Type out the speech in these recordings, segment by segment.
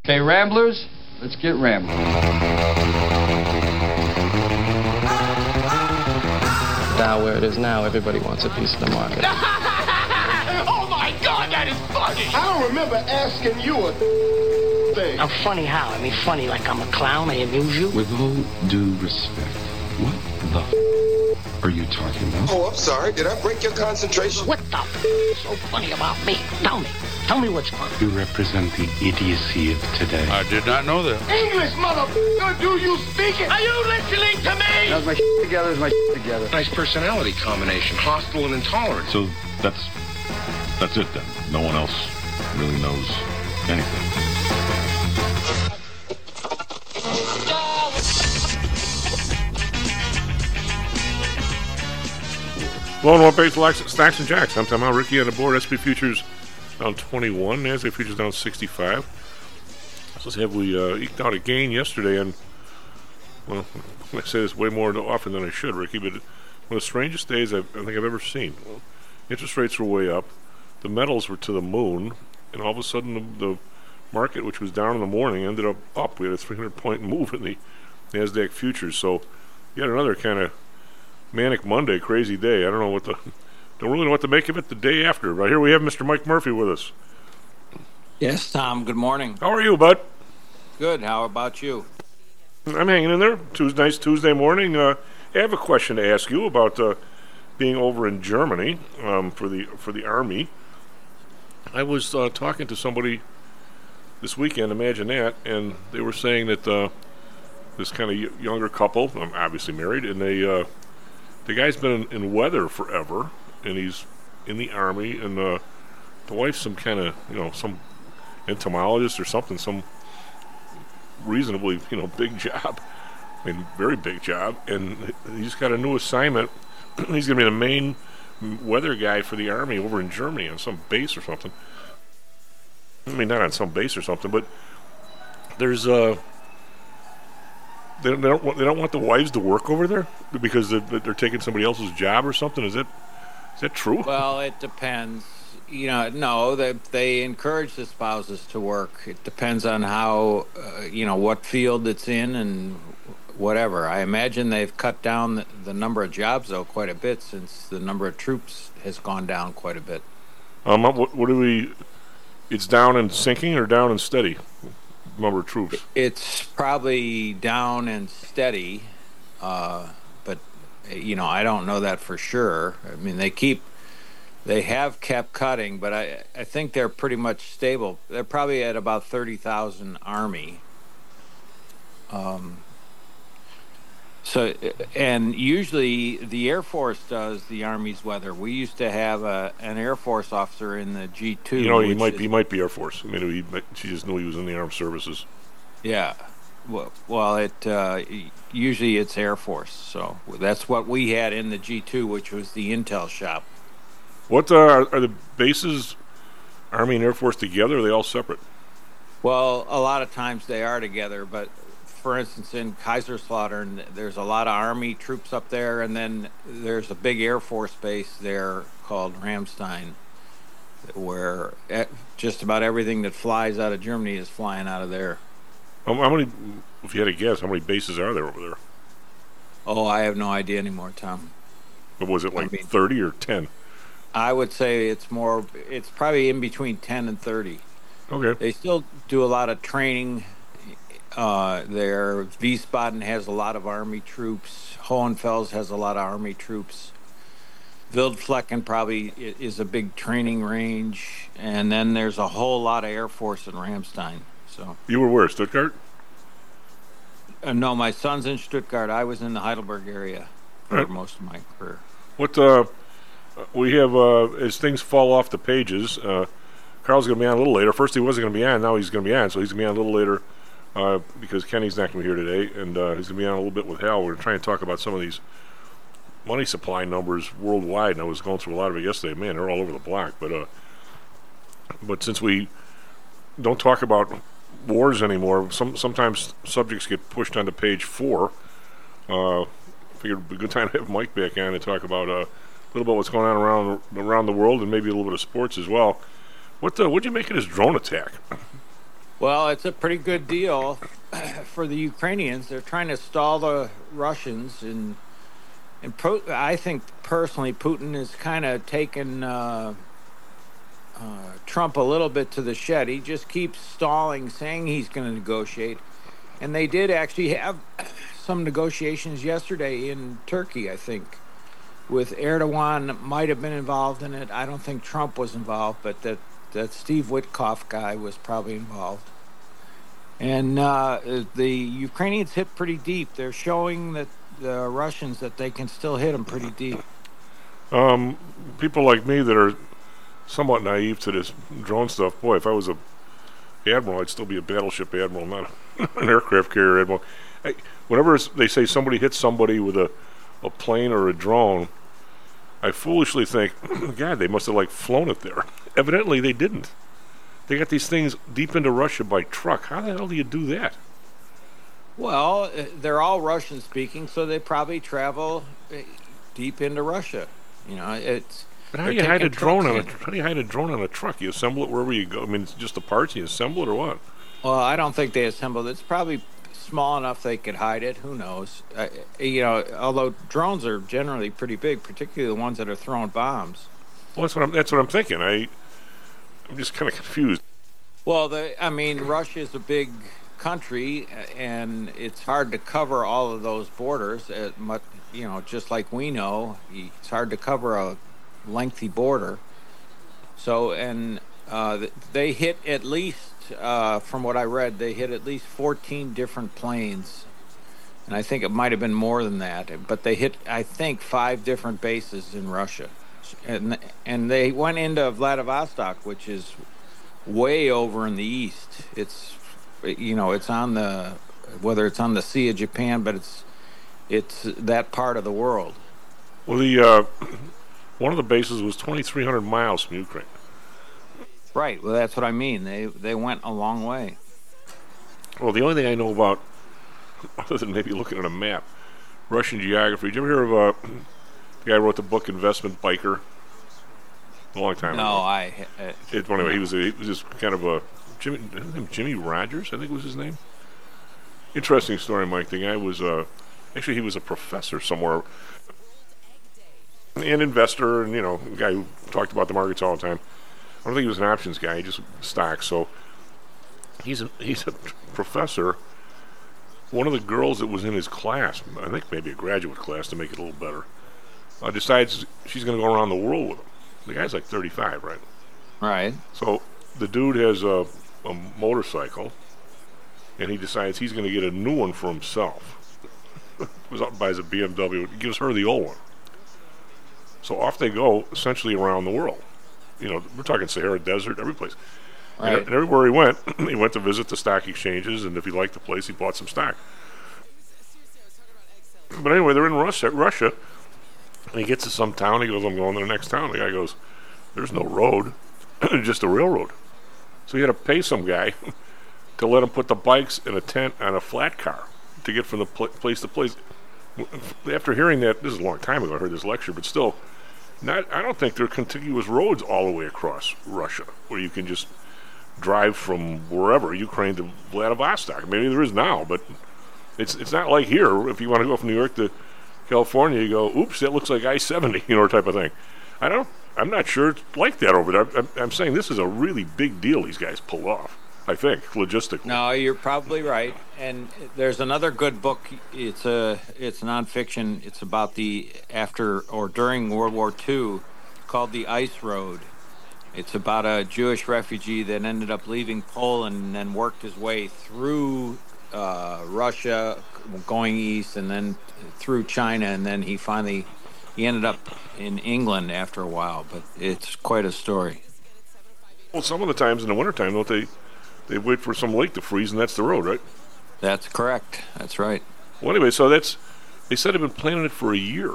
Hey, Ramblers, let's get rambling. Now where it is now, everybody wants a piece of the market. Oh my God, that is funny! I don't remember asking you a thing. I'm funny how? I mean funny like I'm a clown, I amuse you? With all due respect, what the are you talking about? Oh, I'm sorry. Did I break your concentration? What the is so funny about me? Tell me. Tell me what's funny. You represent the idiocy of today. I did not know that. English, motherfucker, do you speak it? Are you listening to me? How's my together? Is my together? Nice personality combination, hostile and intolerant. So that's it then. No one else really knows anything. Lone One Base Stacks and Jacks. I'm Tom Al. Ricky on the board. SP Futures down 21. NASDAQ Futures down 65. So we eked out a gain yesterday, and well, I say this way more often than I should, Ricky, but one of the strangest days I think I've ever seen. Well, interest rates were way up. The metals were to the moon, and all of a sudden the market, which was down in the morning, ended up. We had a 300-point move in the NASDAQ Futures. So you had another kind of manic Monday, crazy day. I don't really know what to make of it the day after. Right here we have Mr. Mike Murphy with us. Yes, Tom. Good morning. How are you, bud? Good. How about you? I'm hanging in there. Nice Tuesday morning. I have a question to ask you about being over in Germany for the Army. I was talking to somebody this weekend, imagine that, and they were saying that this kind of younger couple, I'm obviously married, and the guy's been in weather forever, and he's in the Army, and the wife's some kind of, some entomologist or something, some reasonably, big job. I mean, very big job, and he's got a new assignment. He's going to be the main weather guy for the Army over in Germany on some base or something. I mean, not on some base or something, but there's they don't want the wives to work over there because they're taking somebody else's job or something. Is that true? Well, it depends. No, they encourage the spouses to work. It depends on how, what field it's in and whatever. I imagine they've cut down the number of jobs, though, quite a bit since the number of troops has gone down quite a bit. What do we... It's down and sinking or down and steady? Number of troops. It's probably down and steady, but I don't know that for sure. I mean, they have kept cutting, but I think they're pretty much stable. They're probably at about 30,000 Army. And usually the Air Force does the Army's weather. We used to have an Air Force officer in the G2. He might be Air Force. I mean, she just knew he was in the armed services. Yeah. Well, usually it's Air Force. So that's what we had in the G2, which was the intel shop. What are the bases, Army and Air Force together, or are they all separate? Well, a lot of times they are together, but for instance, in Kaiserslautern, there's a lot of Army troops up there, and then there's a big Air Force base there called Ramstein, where just about everything that flies out of Germany is flying out of there. How many, if you had to guess, how many bases are there over there? Oh, I have no idea anymore, Tom. But was it 30 or 10? I would say it's probably in between 10 and 30. Okay. They still do a lot of training there. Wiesbaden has a lot of Army troops. Hohenfels has a lot of Army troops. Wildflecken probably is a big training range. And then there's a whole lot of Air Force in Ramstein. So you were where, Stuttgart? No, my son's in Stuttgart. I was in the Heidelberg area for most of my career. What we have, as things fall off the pages, Carl's going to be on a little later. First he wasn't going to be on, now he's going to be on, so he's going to be on a little later because Kenny's not going to be here today, and he's going to be on a little bit with Hal. We're trying to talk about some of these money supply numbers worldwide, and I was going through a lot of it yesterday. Man, they're all over the block. But since we don't talk about wars anymore, sometimes subjects get pushed onto page 4. Figured it'd be a good time to have Mike back on to talk about a little bit what's going on around the world and maybe a little bit of sports as well. What'd you make of this drone attack? Well, it's a pretty good deal for the Ukrainians. They're trying to stall the Russians, and I think personally Putin has kind of taken Trump a little bit to the shed. He just keeps stalling, saying he's going to negotiate. And they did actually have some negotiations yesterday in Turkey, I think, with Erdogan might have been involved in it. I don't think Trump was involved, but that Steve Witkoff guy was probably involved. And the Ukrainians hit pretty deep. They're showing that the Russians that they can still hit them pretty deep. People like me that are somewhat naive to this drone stuff, boy, if I was a admiral, I'd still be a battleship admiral, not an aircraft carrier admiral. Whenever they say somebody hit somebody with a plane or a drone, I foolishly think, God, they must have flown it there. Evidently, they didn't. They got these things deep into Russia by truck. How the hell do you do that? Well, they're all Russian speaking, so they probably travel deep into Russia. It's. But how do you hide a drone on a truck? You assemble it wherever you go. I mean, it's just the parts. You assemble it or what? Well, I don't think they assembled it. It's probably small enough they could hide it. Who knows? Although drones are generally pretty big, particularly the ones that are throwing bombs. Well, that's what I'm thinking. I'm just kind of confused. Well, Russia is a big country, and it's hard to cover all of those borders. Just like we know, it's hard to cover a lengthy border. So, and they hit at least, from what I read, they hit at least 14 different planes. And I think it might have been more than that. But they hit, I think, 5 different bases in Russia. And they went into Vladivostok, which is way over in the east. It's, it's on whether it's on the Sea of Japan, but it's that part of the world. Well, one of the bases was 2,300 miles from Ukraine. Right. Well, that's what I mean. They went a long way. Well, the only thing I know about, other than maybe looking at a map, Russian geography. Did you ever hear of the guy who wrote the book Investment Biker? A long time ago. No, Anyway, he was just kind of a Jimmy Rogers, I think was his name. Interesting story, Mike. The guy was actually he was a professor somewhere, an investor, and a guy who talked about the markets all the time. I don't think he was an options guy. He just stocks. So he's a professor. One of the girls that was in his class, I think maybe a graduate class to make it a little better, decides she's going to go around the world with him. The guy's like 35, right? Right. So the dude has a motorcycle, and he decides he's going to get a new one for himself. Goes out and buys a BMW, gives her the old one. So off they go, essentially around the world. We're talking Sahara Desert, every place. Right. And everywhere he went to visit the stock exchanges, and if he liked the place, he bought some stock. But anyway, they're in Russia, and he gets to some town. He goes, I'm going to the next town. The guy goes, there's no road, just a railroad. So he had to pay some guy to let him put the bikes in a tent on a flat car to get from the place to place. After hearing that, this is a long time ago, I heard this lecture, but still, I don't think there are contiguous roads all the way across Russia where you can just drive from wherever, Ukraine to Vladivostok. Maybe there is now, but it's not like here. If you want to go from New York to California, you go, oops, that looks like I-70, type of thing. I'm not sure it's like that over there. I'm saying this is a really big deal these guys pull off, I think, logistically. No, you're probably right. And there's another good book. It's nonfiction. It's about the after or during World War II, called The Ice Road. It's about a Jewish refugee that ended up leaving Poland and then worked his way through Russia, going east, and then through China, and then he ended up in England after a while. But it's quite a story. Well, some of the times in the wintertime, don't they wait for some lake to freeze, and that's the road, right? That's correct. That's right. Well, anyway, so they said they've been planning it for a year.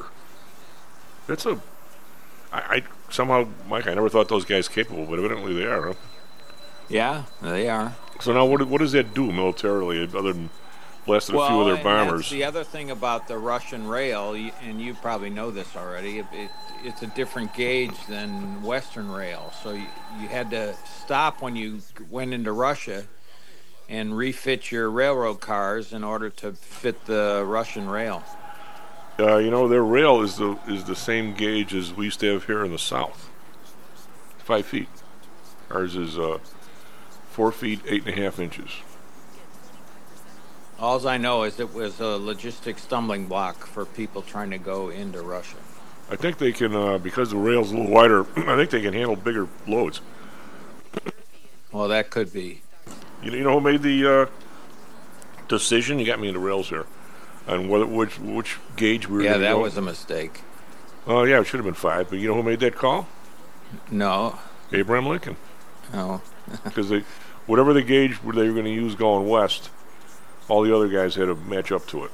I somehow, Mike, I never thought those guys capable, but evidently they are, huh? Yeah, they are. So now what does that do militarily, other than blasting a few of their bombers? That's the other thing about the Russian rail, and you probably know this already, it's a different gauge than Western rail. So you had to stop when you went into Russia. and refit your railroad cars in order to fit the Russian rail. Their rail is the same gauge as we used to have here in the South. 5 feet. Ours is 4 feet 8.5 inches. All I know is it was a logistic stumbling block for people trying to go into Russia. I think they can, because the rail's a little wider, I think they can handle bigger loads. Well, that could be. You know who made the decision? You got me into rails here. On which gauge we were going to go? Yeah, that was a mistake. Oh, yeah, it should have been 5. But you know who made that call? No. Abraham Lincoln. No. Because whatever the gauge they were going to use going west, all the other guys had to match up to it.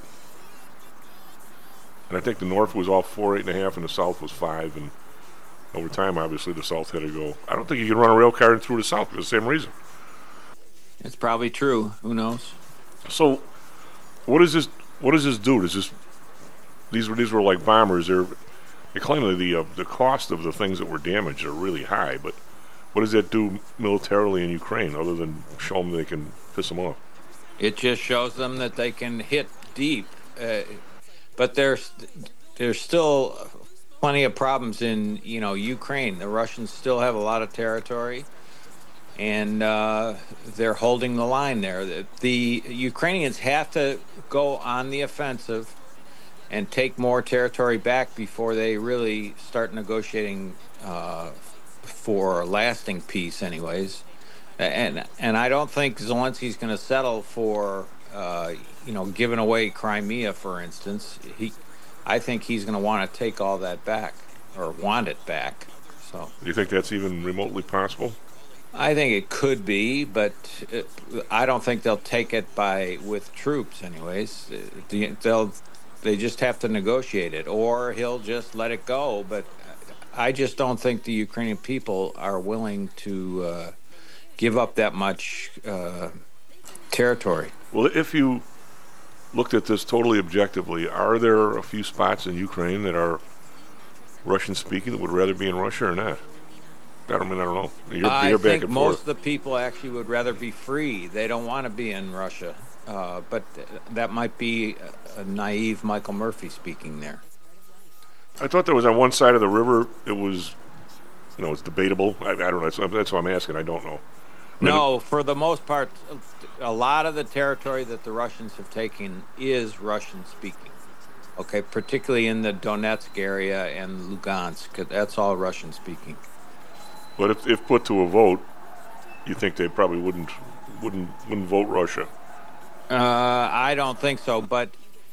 And I think the north was all 4, 8.5, and the south was 5. And over time, obviously, the south had to go. I don't think you can run a rail car through the south for the same reason. It's probably true. Who knows? So, what does this do? These were like bombers. They claim that the cost of the things that were damaged are really high, but what does that do militarily in Ukraine other than show them they can piss them off? It just shows them that they can hit deep, but there's still plenty of problems in Ukraine. The Russians still have a lot of territory, and they're holding the line there. The Ukrainians have to go on the offensive and take more territory back before they really start negotiating for lasting peace, anyways. And I don't think Zelensky's going to settle for giving away Crimea, for instance. I think he's going to want to take all that back, or want it back. So. Do you think that's even remotely possible? I think it could be, but I don't think they'll take it with troops, anyways. They just have to negotiate it, or he'll just let it go. But I just don't think the Ukrainian people are willing to give up that much territory. Well, if you looked at this totally objectively, are there a few spots in Ukraine that are Russian-speaking that would rather be in Russia or not? I don't know. I think most of the people actually would rather be free. They don't want to be in Russia. But that might be a naive Michael Murphy speaking there. I thought there was on one side of the river, it was, it's debatable. I don't know. That's why I'm asking. I don't know. No, for the most part, a lot of the territory that the Russians have taken is Russian-speaking. Okay, particularly in the Donetsk area and Lugansk. That's all Russian-speaking. But if put to a vote, you think they probably wouldn't vote Russia? I don't think so. But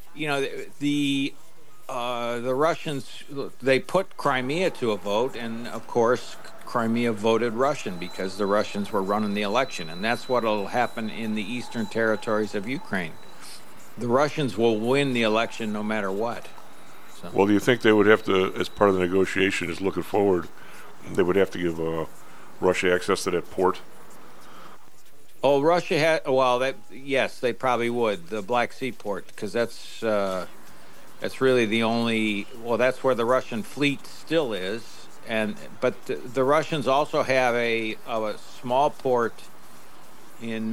the Russians, they put Crimea to a vote, and of course Crimea voted Russian because the Russians were running the election, and that's what will happen in the eastern territories of Ukraine. The Russians will win the election no matter what. So. Well, do you think they would have to, as part of the negotiation, is looking forward, they would have to give Russia access to that port? Oh, Russia had. Well, yes, they probably would. The Black Sea port, because that's really the only. Well, that's where the Russian fleet still is, but the Russians also have a small port in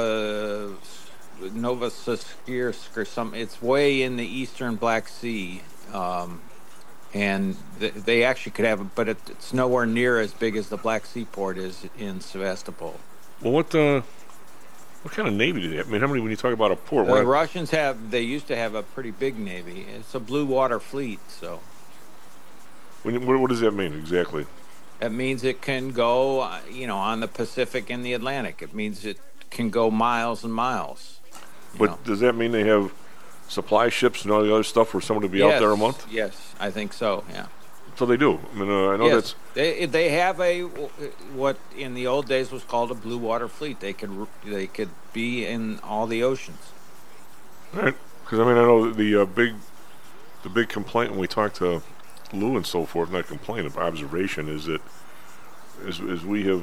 Novosibirsk or something. It's way in the eastern Black Sea, and they actually could have it, but it's nowhere near as big as the Black Sea port is in Sevastopol. Well, what kind of navy do they have? I mean, how many, when you talk about a port? The Russians they used to have a pretty big navy. It's a blue water fleet, so. What does that mean exactly? It means it can go, on the Pacific and the Atlantic. It means it can go miles and miles. But does that mean they have supply ships and all the other stuff for someone to be out there a month? Yes, I think so, yeah. So they do. I mean, I know that's... They have what in the old days was called a blue water fleet. They could be in all the oceans. All right. Because, I mean, I know the big complaint when we talk to Lou and so forth, not complaint, but observation, is that as we have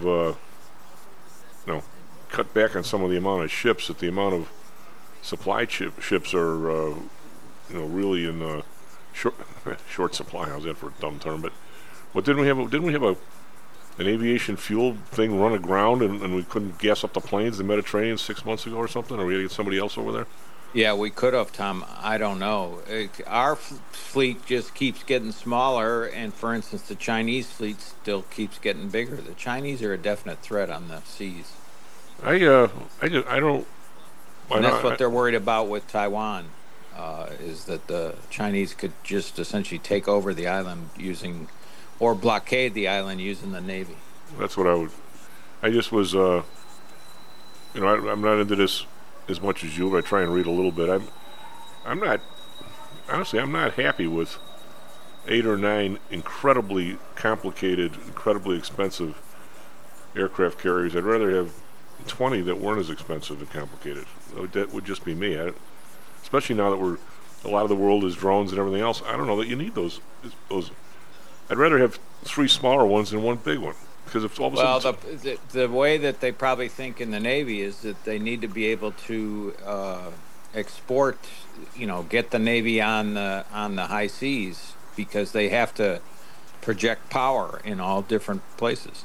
cut back on some of the amount of ships, that the amount of supply ships are really in short supply. How's that for a dumb term? But didn't we have an aviation fuel thing run aground and we couldn't gas up the planes in the Mediterranean 6 months ago or something? Or we had to get somebody else over there? Yeah, we could have, Tom. I don't know. Our fleet just keeps getting smaller, and for instance, the Chinese fleet still keeps getting bigger. The Chinese are a definite threat on the seas. I don't. And that's what they're worried about with Taiwan, is that the Chinese could just essentially take over the island or blockade the island using the Navy. That's what I just was, I'm not into this as much as you, but I try and read a little bit. I'm not happy with 8 or 9 incredibly complicated, incredibly expensive aircraft carriers. I'd rather have 20 that weren't as expensive and complicated. That would just be me. Especially now that a lot of the world is drones and everything else. I don't know that you need those. I'd rather have 3 smaller ones than 1 big one. Because if all of a sudden the way that they probably think in the Navy is that they need to be able to export, get the Navy on the high seas, because they have to project power in all different places.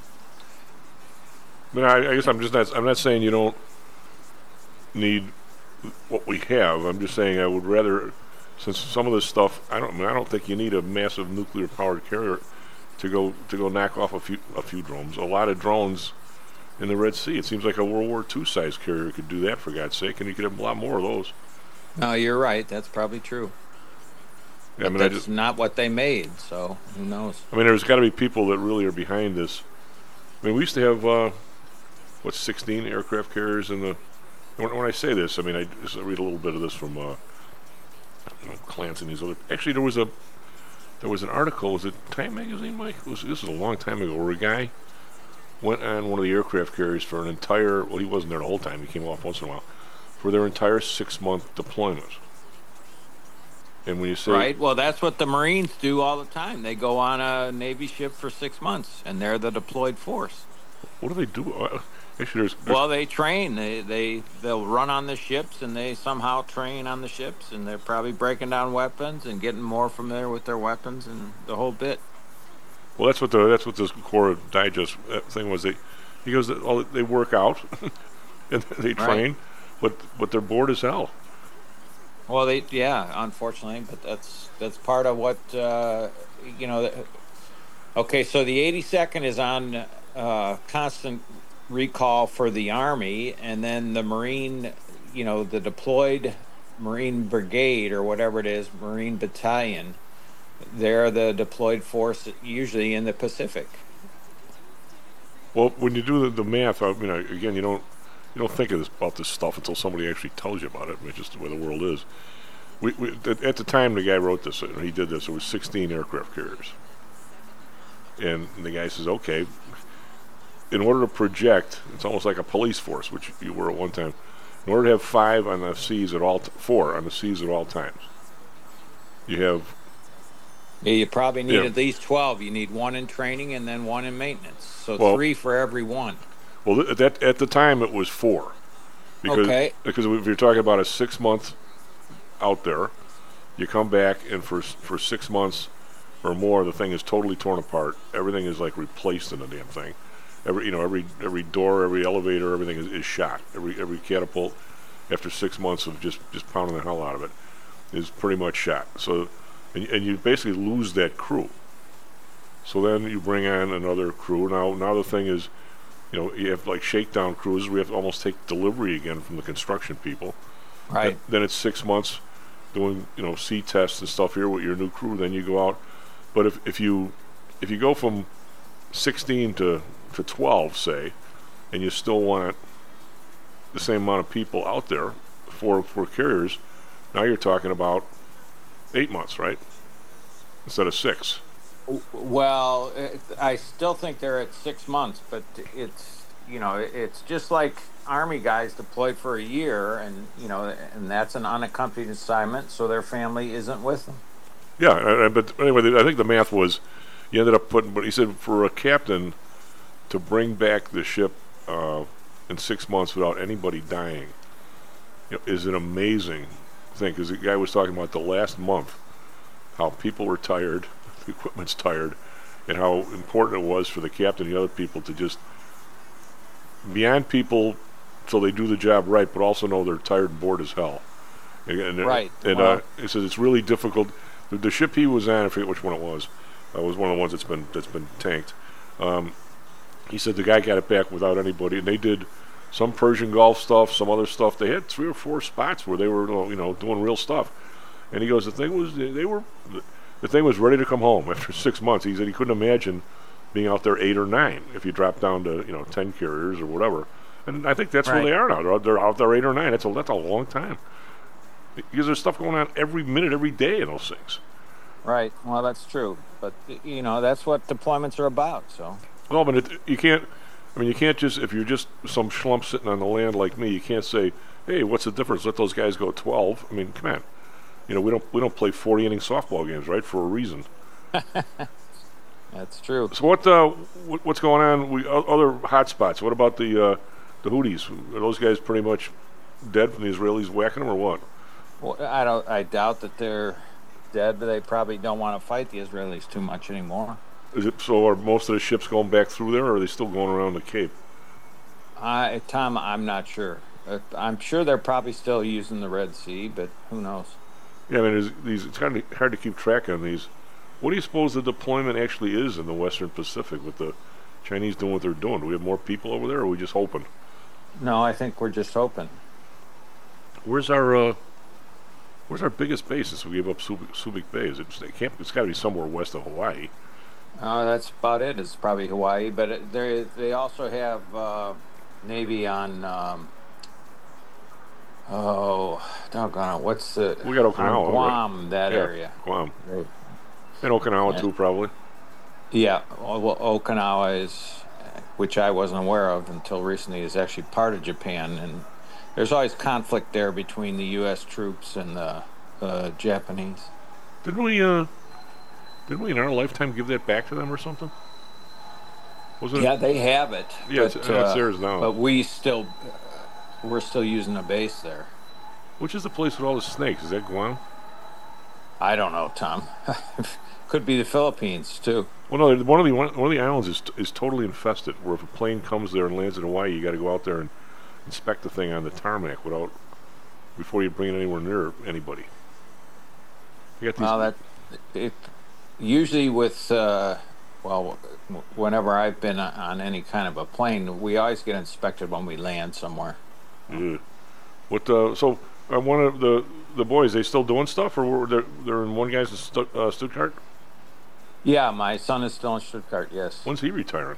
I guess I'm not saying you don't need what we have. I'm just saying I would rather, since some of this stuff, I don't think you need a massive nuclear powered carrier to go knock off a few drones. A lot of drones in the Red Sea. It seems like a World War II size carrier could do that, for God's sake, and you could have a lot more of those. No, you're right. That's probably true. Yeah, that's not what they made, so who knows? There's got to be people that really are behind this. We used to have 16 aircraft carriers in the. When I say this, I just read a little bit of this from Clance and these other. Actually, there was an article. Was it Time Magazine, Mike? This is a long time ago, where a guy went on one of the aircraft carriers for an entire. Well, he wasn't there the whole time. He came off once in a while for their entire 6-month deployment. And when you say right, well, that's what the Marines do all the time. They go on a Navy ship for 6 months, and they're the deployed force. What do they do? Actually, well, they train. They'll run on the ships, and they somehow train on the ships, and they're probably breaking down weapons and getting more familiar with their weapons and the whole bit. Well, that's what this Core Digest thing was. He goes, they work out and they train, right. but they're bored as hell. Well, unfortunately, but that's part of what Okay, so the 82nd is on constant recall for the Army, and then the Marine, the deployed Marine Brigade or whatever it is, Marine Battalion, they're the deployed force usually in the Pacific. Well, when you do the math, again, you don't think about this stuff until somebody actually tells you about it. It's just the way the world is. We at the time the guy wrote this, he did this, it was 16 aircraft carriers. And the guy says, okay, in order to project, it's almost like a police force, which you were at one time. In order to have 4 on the seas at all times, you have. Yeah, you probably need at least 12. You need 1 in training and then 1 in maintenance. So 3 for every 1. Well, at the time it was 4. Because if you're talking about a 6-month out there, you come back and for 6 months or more, the thing is totally torn apart. Everything is like replaced in the damn thing. Every door, every elevator, everything is shot. Every catapult, after 6 months of just pounding the hell out of it, is pretty much shot. So, and you basically lose that crew. So then you bring on another crew. Now the thing is, you have like shakedown crews. We have to almost take delivery again from the construction people. Right. Then it's 6 months doing sea tests and stuff here with your new crew. Then you go out. But if you go from 16 to 12, say, and you still want the same amount of people out there for carriers, now you're talking about 8 months, right? Instead of 6. Well, I still think they're at 6 months, but it's just like Army guys deployed for a year, and that's an unaccompanied assignment, so their family isn't with them. Yeah, but anyway, I think the math was, you ended up putting, but he said for a captain to bring back the ship in 6 months without anybody dying is an amazing thing, because the guy was talking about the last month, how people were tired, the equipment's tired, and how important it was for the captain and the other people to just be on people so they do the job right, but also know they're tired and bored as hell. Right. And he says it's really difficult. The ship he was on, I forget which one it was one of the ones that's been tanked. He said the guy got it back without anybody, and they did some Persian Gulf stuff, some other stuff. They had 3 or 4 spots where they were, doing real stuff. And he goes, the thing was ready to come home after 6 months. He said he couldn't imagine being out there 8 or 9 if you drop down to 10 carriers or whatever. And I think that's where they are now. They're out there 8 or 9. That's a long time. Because there's stuff going on every minute, every day in those things. Right. Well, that's true. But, that's what deployments are about, so. Well, but you can't just, if you're just some schlump sitting on the land like me, you can't say, hey, what's the difference? Let those guys go 12. I mean, come on. We don't play 40-inning softball games, right, for a reason. That's true. So what's going on? Other hot spots. What about the Houthis? Are those guys pretty much dead from the Israelis whacking them, or what? Well, I doubt that they're dead, but they probably don't want to fight the Israelis too much anymore. Is it so? Are most of the ships going back through there, or are they still going around the Cape? Tom, I'm not sure. I'm sure they're probably still using the Red Sea, but who knows? Yeah, I mean, it's kind of hard to keep track on these. What do you suppose the deployment actually is in the Western Pacific with the Chinese doing what they're doing? Do we have more people over there, or are we just hoping? No, I think we're just hoping. Where's our biggest base since we gave up Subic Bay? It's got to be somewhere west of Hawaii. That's about it. It's probably Hawaii, but they also have Navy on. Doggone it! What's the? We got Okinawa, Guam, right? that area. Guam. Right. And Okinawa too, probably. Yeah, well, Okinawa is, which I wasn't aware of until recently, is actually part of Japan, and there's always conflict there between the U.S. troops and the Japanese. Didn't we in our lifetime give that back to them or something? Wasn't Yeah, it? they have it. Yeah, but, it's theirs now. But we're still using a base there. Which is the place with all the snakes? Is that Guam? I don't know, Tom. Could be the Philippines too. Well, no, one of the islands is totally infested. Where if a plane comes there and lands in Hawaii, you got to go out there and inspect the thing on the tarmac before you bring it anywhere near anybody. You got these. Usually with whenever I've been on any kind of a plane, we always get inspected when we land somewhere. Yeah. So one of the boys, they still doing stuff, or they're in one guy's in Stuttgart? Yeah, my son is still in Stuttgart. Yes. When's he retiring?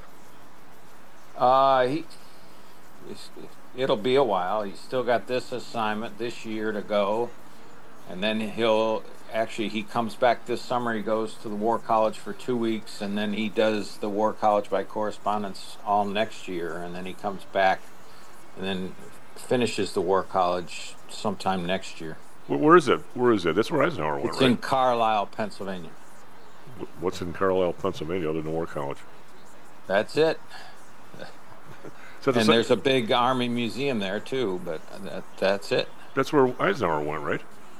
It'll be a while. He's still got this assignment this year to go, and then he comes back this summer. He goes to the War College for 2 weeks, and then he does the War College by correspondence all next year, and then he comes back and then finishes the War College sometime next year. Where is it? That's where Eisenhower went, It's right? in Carlisle, Pennsylvania. What's in Carlisle, Pennsylvania, other than War College? That's it. And there's a big Army museum there too, but that's it. That's where Eisenhower went, right?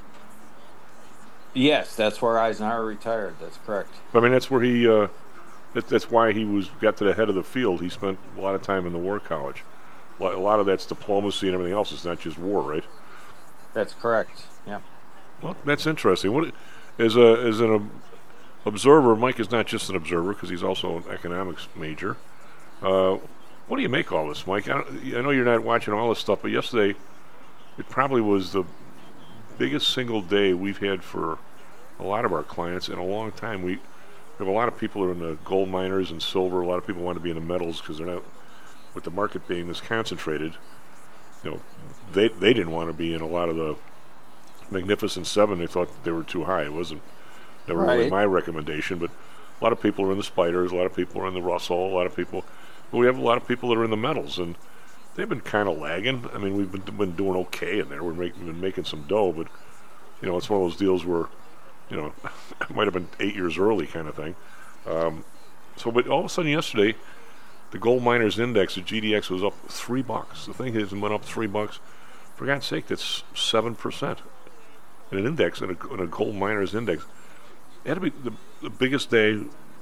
Yes, that's where Eisenhower retired. That's correct. I mean, that's where he. That's why he got to the head of the field. He spent a lot of time in the War College. A lot of that's diplomacy and everything else. It's not just war, right? That's correct. Yeah. Well, that's interesting. As an observer, Mike is not just an observer because he's also an economics major. What do you make of all this, Mike? I know you're not watching all this stuff, but yesterday it probably was the biggest single day we've had for a lot of our clients in a long time. We have a lot of people who are in the gold miners and silver. A lot of people want to be in the metals because they're not, with the market being this concentrated. They didn't want to be in a lot of the Magnificent Seven. They thought they were too high. It wasn't never really my recommendation, but a lot of people are in the Spiders. A lot of people are in the Russell. But we have a lot of people that are in the metals, and they've been kind of lagging. I mean, we've been doing okay in there. We've been making some dough, but it's one of those deals where it might have been 8 years early kind of thing. But all of a sudden yesterday, the gold miners index, the GDX, was up $3. The thing has went up $3. For God's sake, that's 7%. In an index, in a gold miners index, it had to be the biggest day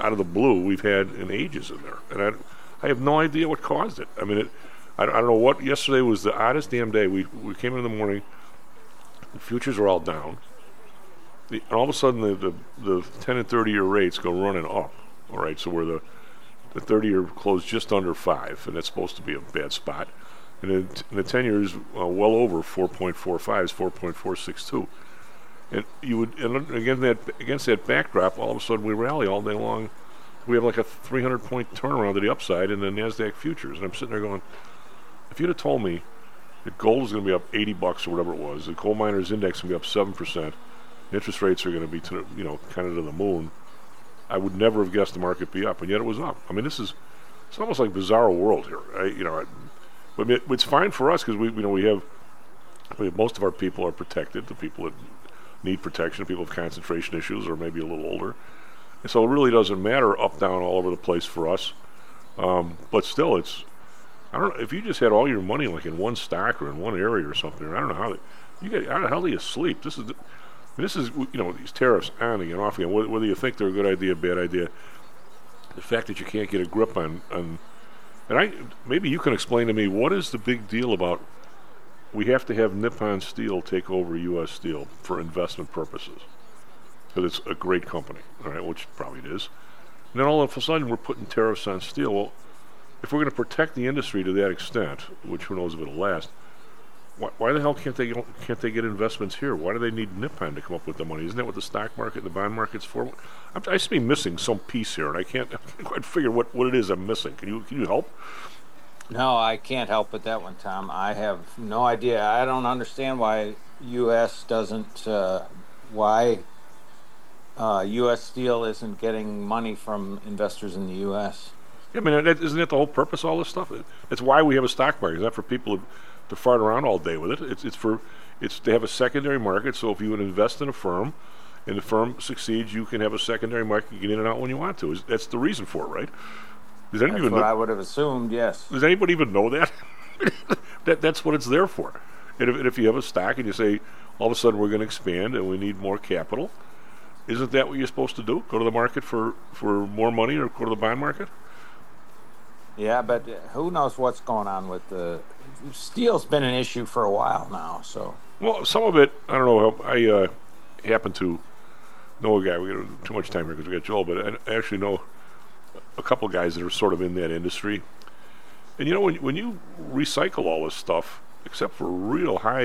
out of the blue we've had in ages in there, and I have no idea what caused it. I mean, I don't know what. Yesterday was the oddest damn day. We came in the morning, the futures are all down, and all of a sudden the 10 and 30-year rates go running up. All right, so where the 30-year closed just under 5, and that's supposed to be a bad spot. And the 10-year is well over 4.45, is 4.462. And you would, and against that backdrop, all of a sudden we rally all day long. We have like a 300-point turnaround to the upside in the NASDAQ futures. And I'm sitting there going, if you'd have told me that gold is going to be up $80 or whatever it was, the coal miners index is going to be up 7%, interest rates are going to be kind of to the moon, I would never have guessed the market be up, and yet it was up. I mean, it's almost like bizarre world here. But it's fine for us because we have most of our people are protected. The people that need protection, people with concentration issues, or maybe a little older, and so it really doesn't matter up, down, all over the place for us. But still, I don't know if you just had all your money like in one stock or in one area or something. I don't know how how the hell do you sleep? This is these tariffs on again, off again. Whether you think they're a good idea, bad idea, the fact that you can't get a grip on. And maybe you can explain to me, what is the big deal about we have to have Nippon Steel take over U.S. Steel for investment purposes? Because it's a great company, all right, which probably it is. And then all of a sudden we're putting tariffs on steel. Well, if we're going to protect the industry to that extent, which who knows if it'll last, why the hell can't they get investments here? Why do they need Nippon to come up with the money? Isn't that what the stock market and the bond market's for? I seem to be missing some piece here, and I can't quite figure what it is I'm missing. Can you help? No, I can't help with that one, Tom. I have no idea. I don't understand why U.S. doesn't. Why U.S. Steel isn't getting money from investors in the U.S. Yeah, I mean, isn't that the whole purpose of all this stuff? It's why we have a stock market. It's not for people to fart around all day with it. It's to have a secondary market. So if you would invest in a firm, and the firm succeeds, you can have a secondary market. You get in and out when you want to. That's the reason for it, right? Does anybody That's what I would have assumed. Yes. Does anybody even know that? That's what it's there for. And if you have a stock and you say all of a sudden we're going to expand and we need more capital, isn't that what you're supposed to do? Go to the market for more money, or go to the bond market? Yeah, but who knows what's going on with the steel's been an issue for a while now. So well, some of it I don't know. I happen to know a guy. We got too much time here because we got Joel, but I actually know a couple guys that are sort of in that industry. And when you recycle all this stuff, except for real high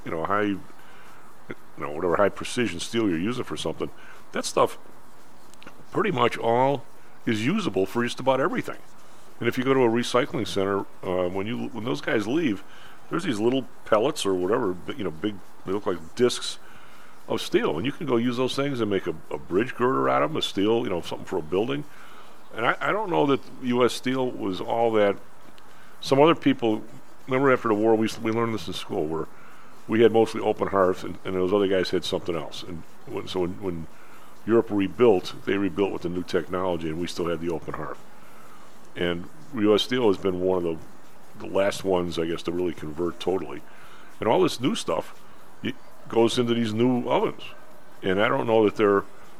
whatever high precision steel you're using for something, that stuff pretty much all is usable for just about everything. And if you go to a recycling center, when those guys leave, there's these little pellets or whatever, big, they look like discs of steel, and you can go use those things and make a bridge girder out of them, a steel, something for a building. And I don't know that U.S. Steel was all that. Some other people, remember after the war, we learned this in school, where we had mostly open hearth, and those other guys had something else. And when Europe rebuilt, they rebuilt with the new technology, and we still had the open hearth. And U.S. Steel has been one of the last ones, I guess, to really convert totally. And all this new stuff goes into these new ovens. And I don't know that they're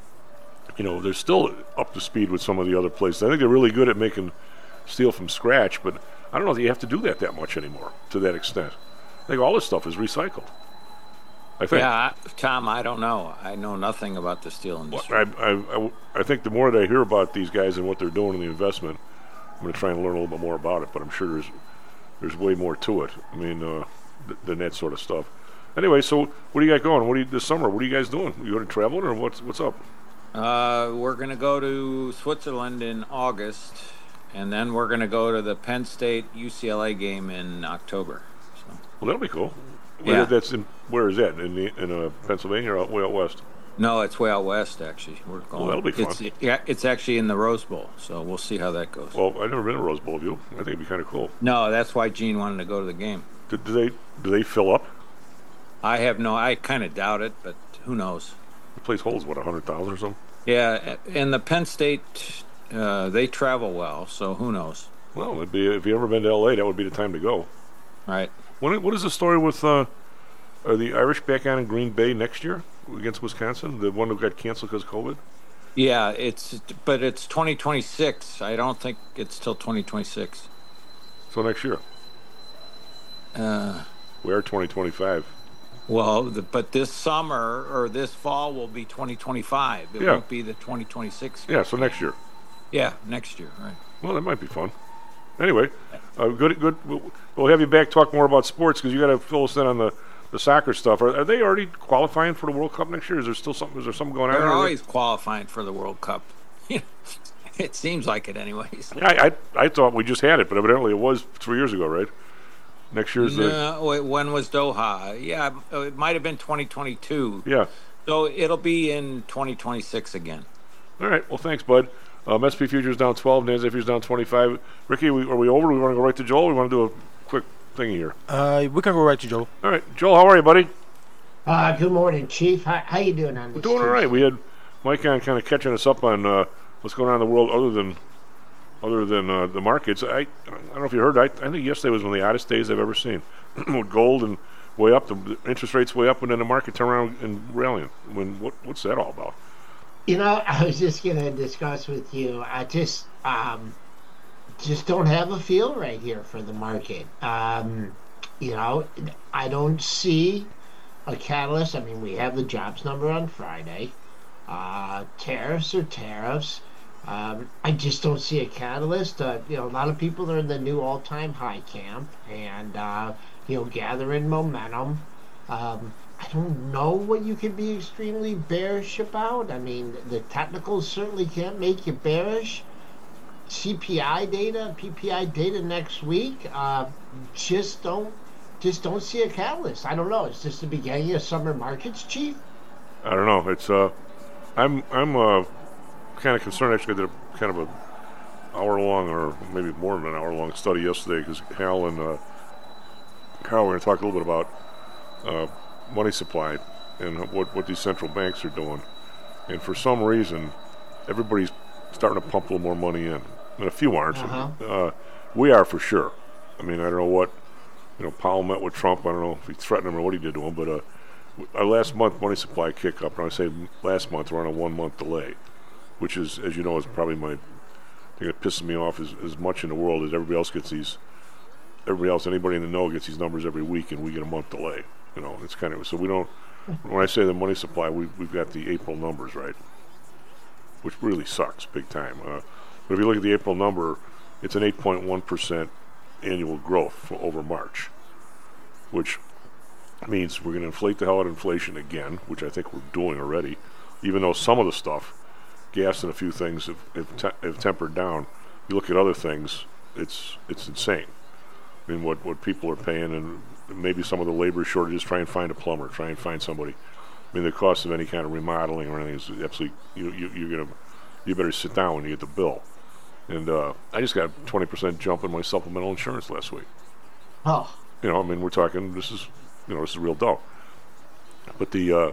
still up to speed with some of the other places. I think they're really good at making steel from scratch, but I don't know that you have to do that much anymore to that extent. I think all this stuff is recycled. I think. Yeah, Tom, I don't know. I know nothing about the steel industry. I think the more that I hear about these guys and what they're doing in the investment, I'm going to try and learn a little bit more about it, but I'm sure there's way more to it. I mean, than that sort of stuff. Anyway, so what do you got going? This summer? What are you guys doing? You going to travel, or what's up? We're going to go to Switzerland in August, and then we're going to go to the Penn State UCLA game in October. So. Well, that'll be cool. Yeah. Where is that? In Pennsylvania or way out west? No, it's way out west, actually. We're going. Well, that'll be fun. It's actually in the Rose Bowl, so we'll see how that goes. Well, I've never been to Rose Bowl. Have you? I think it'd be kind of cool. No, that's why Gene wanted to go to the game. Do they fill up? I kind of doubt it, but who knows? The place holds, 100,000 or something? Yeah, and the Penn State, they travel well, so who knows? Well, if you've ever been to L.A., that would be the time to go. Right. What is the story with are the Irish back on in Green Bay next year against Wisconsin? The one who got canceled because of COVID? Yeah, but it's 2026. I don't think it's till 2026. So next year. We are 2025. Well, but this summer or this fall will be 2025. It won't be the 2026. Yeah, so next year. Yeah, next year, right. Well, that might be fun. Anyway, good. We'll have you back talk more about sports because you got to fill us in on the soccer stuff. Are they already qualifying for the World Cup next year? Is there still something? Is there something going on? They're always qualifying for the World Cup. It seems like it, anyways. Yeah, I thought we just had it, but evidently it was 3 years ago, right? Next year's when was Doha? Yeah, it might have been 2022. Yeah. So it'll be in 2026 again. All right. Well, thanks, bud. SP futures down 12, NASDAQ futures down 25. Ricky, are we over? We want to go right to Joel? Or we want to do a quick thingy here? We can go right to Joel. All right, Joel, how are you, buddy? Good morning, Chief. How you doing on this? We're doing all right. We had Mike on kind of catching us up on what's going on in the world other than the markets. I don't know if you heard. I think yesterday was one of the oddest days I've ever seen. With gold and way up, the interest rates way up, and then the market turn around and rallying. What's that all about? I was just going to discuss with you. I just don't have a feel right here for the market. I don't see a catalyst. I mean, we have the jobs number on Friday. Tariffs are tariffs. I just don't see a catalyst. A lot of people are in the new all-time high camp and, gathering momentum. I don't know what you can be extremely bearish about. I mean, the technicals certainly can't make you bearish. CPI data, PPI data next week, just don't see a catalyst. I don't know. It's just the beginning of summer markets, Chief. I don't know. It's I'm kind of concerned. Actually, I did a kind of an hour-long, or maybe more than an hour-long study yesterday because Hal and Carl were going to talk a little bit about money supply and what these central banks are doing. And for some reason, everybody's starting to pump a little more money in. And a few aren't. We are for sure. I mean, I don't know what, Powell met with Trump. I don't know if he threatened him or what he did to him, but our last month money supply kick up, and I say last month, we're on a 1 month delay, which is, as you know, is probably my thing that pisses me off as much in the world as everybody else gets these. Everybody else, anybody in the know gets these numbers every week, and we get a month delay. It's kind of, so we don't. When I say the money supply, we've got the April numbers right, which really sucks big time. But if you look at the April number, it's an 8.1% annual growth over March, which means we're going to inflate the hell out of inflation again, which I think we're doing already, even though some of the stuff, gas and a few things have tempered down. You look at other things, it's insane. I mean, what people are paying, and maybe some of the labor shortages, try and find a plumber, try and find somebody. I mean, the cost of any kind of remodeling or anything is absolutely, you better sit down when you get the bill. And I just got a 20% jump in my supplemental insurance last week. Oh. I mean, we're talking, this is real dough. But the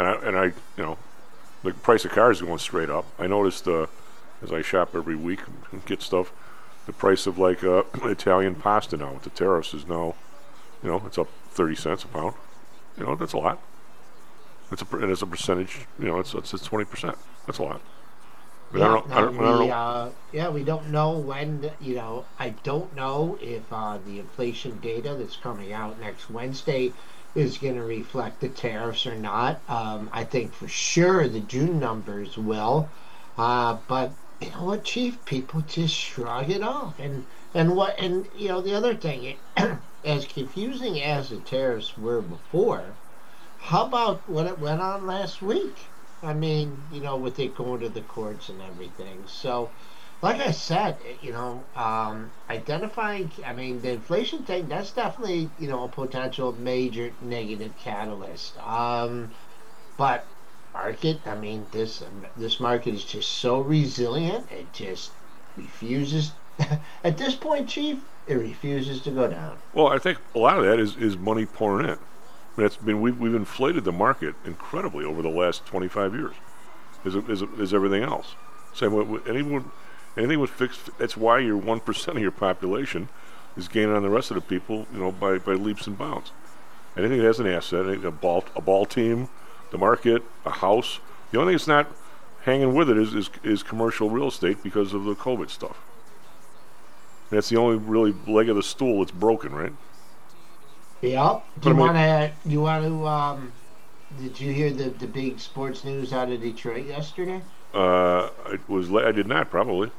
price of cars is going straight up. I noticed, as I shop every week and get stuff, the price of like Italian pasta now with the tariffs is now, it's up 30 cents a pound. That's a lot. It's a percentage. It's 20%. That's a lot. But I don't know. We don't know when. I don't know if the inflation data that's coming out next Wednesday is going to reflect the tariffs or not. I think for sure the June numbers will. But you know what, Chief? People just shrug it off. And the other thing, as confusing as the tariffs were before, how about what it went on last week? I mean, with it going to the courts and everything. So, like I said, identifying, the inflation thing, that's definitely, a potential major negative catalyst. But market, this market is just so resilient. It just refuses, at this point, Chief, it refuses to go down. Well, I think a lot of that is money pouring in. We've inflated the market incredibly over the last 25 years. Is everything else? Same with anything with fixed. That's why your 1% of your population is gaining on the rest of the people, by leaps and bounds. Anything that has an asset, a ball team, the market, a house. The only thing that's not hanging with it is commercial real estate because of the COVID stuff. That's the only really leg of the stool that's broken, right? Yep. Do you want to? Did you hear the big sports news out of Detroit yesterday? I did not, probably.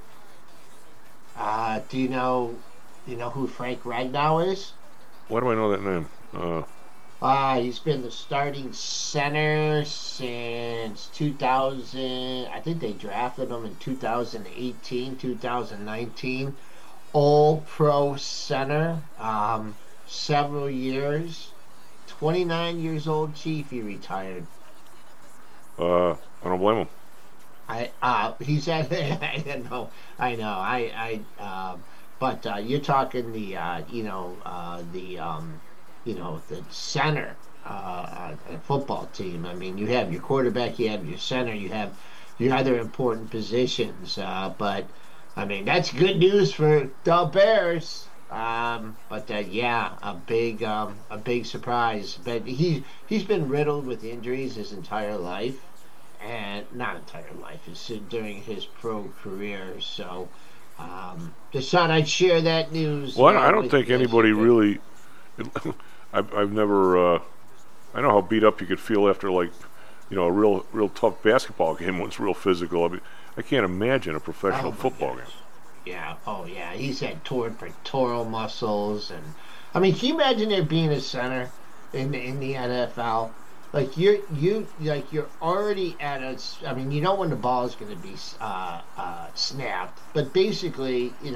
Do you know who Frank Ragnow is? Why do I know that name? He's been the starting center since 2000. I think they drafted him in 2018, 2019. All-Pro center, several years. 29 years old, Chief. He retired. I don't blame him. He's at. I know. But you're talking the center football team. I mean, you have your quarterback, you have your center, you have your other important positions. But I mean, that's good news for the Bears. But a big surprise. But he's been riddled with injuries his entire life, and not entire life. It's during his pro career. So just thought I'd share that news. Well, I don't think anybody really. I've never. I know how beat up you could feel after a real tough basketball game when it's real physical. I mean, I can't imagine a professional football game. Yeah. Oh, yeah. He's had torn pectoral muscles, and I mean, can you imagine there being a center in the NFL? Like you're already at a. I mean, you know when the ball is going to be snapped, but basically, you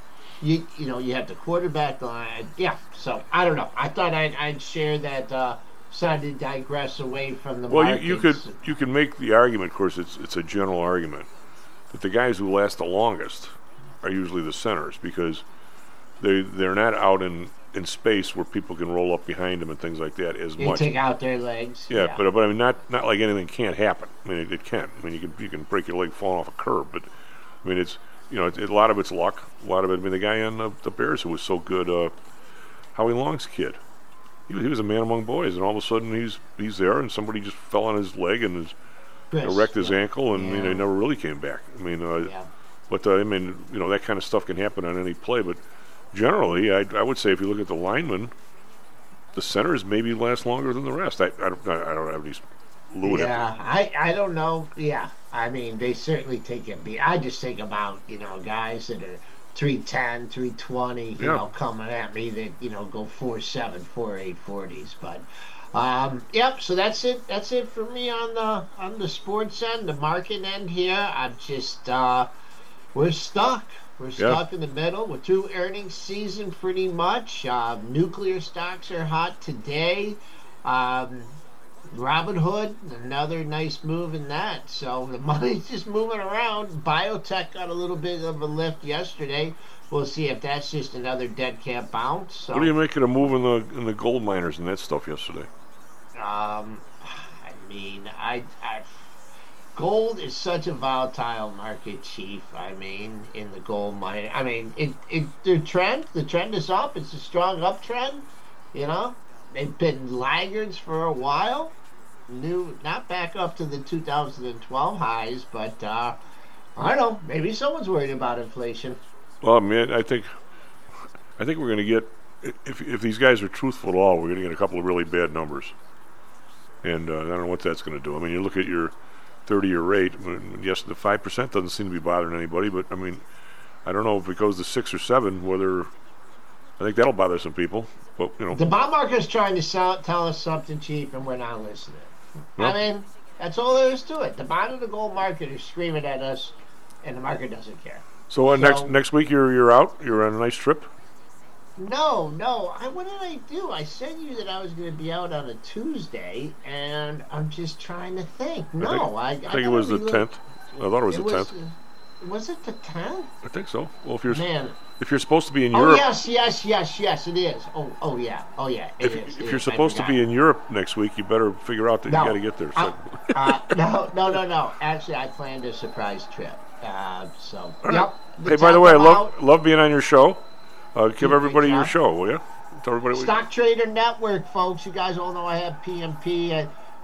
have the quarterback line. Yeah. So I don't know. I thought I'd share that. Started to digress away from the. Well, you could make the argument. Of course, it's a general argument that the guys who last the longest are usually the centers because they're not out in space where people can roll up behind them and things like that as much. Take out their legs. Yeah, but I mean, not like anything can't happen. I mean, it can. I mean, you can break your leg falling off a curb, but I mean, it's a lot of it's luck. A lot of it. I mean, the guy on the Bears who was so good, Howie Long's kid. He was a man among boys, and all of a sudden he's there, and somebody just fell on his leg and wrecked his ankle, and he never really came back. I mean, but I mean, that kind of stuff can happen on any play. But generally, I would say if you look at the linemen, the centers maybe last longer than the rest. I don't have any fluid. Yeah, I don't know. Yeah, I mean, they certainly take a beat. I just think about guys that are 310, 320, coming at me that, go 4.7, 4.8 40s. But, yep, so that's it. That's it for me on the sports end, the market end here. I'm just, we're stuck. We're stuck in the middle. We're through earnings season pretty much. Nuclear stocks are hot today. Robinhood, another nice move in that. So the money's just moving around. Biotech got a little bit of a lift yesterday. We'll see if that's just another dead cat bounce. So, what do you make of the move in the gold miners and that stuff yesterday? I mean, gold is such a volatile market, Chief. I mean, in the gold mine. I mean, the trend is up. It's a strong uptrend. They've been laggards for a while. Not back up to the 2012 highs, but I don't know. Maybe someone's worried about inflation. Well, I mean, I think we're going to get, if these guys are truthful at all, we're going to get a couple of really bad numbers. And I don't know what that's going to do. I mean, you look at your 30-year rate. Yes, the 5% doesn't seem to be bothering anybody, but I mean, I don't know if it goes to 6 or 7, whether. I think that'll bother some people, but the bond market's trying to tell us something, Chief, and we're not listening. I mean, that's all there is to it. The bond and the gold market are screaming at us, and the market doesn't care. So next week you're out. You're on a nice trip. No. What did I do? I said you that I was going to be out on a Tuesday, and I'm just trying to think. No, I think it was the 10th. I thought it was the 10th. Was it the 10th? I think so. Well, if you're supposed to be in Europe. Yes, it is. Oh, yeah. If you're supposed to be in Europe next week, you better figure out that you got to get there. So. No. Actually, I planned a surprise trip. So, yep. Hey, by the way, I love being on your show. Give everybody your show, will you? Tell everybody. Stock Trader Network, folks. You guys all know I have PMP.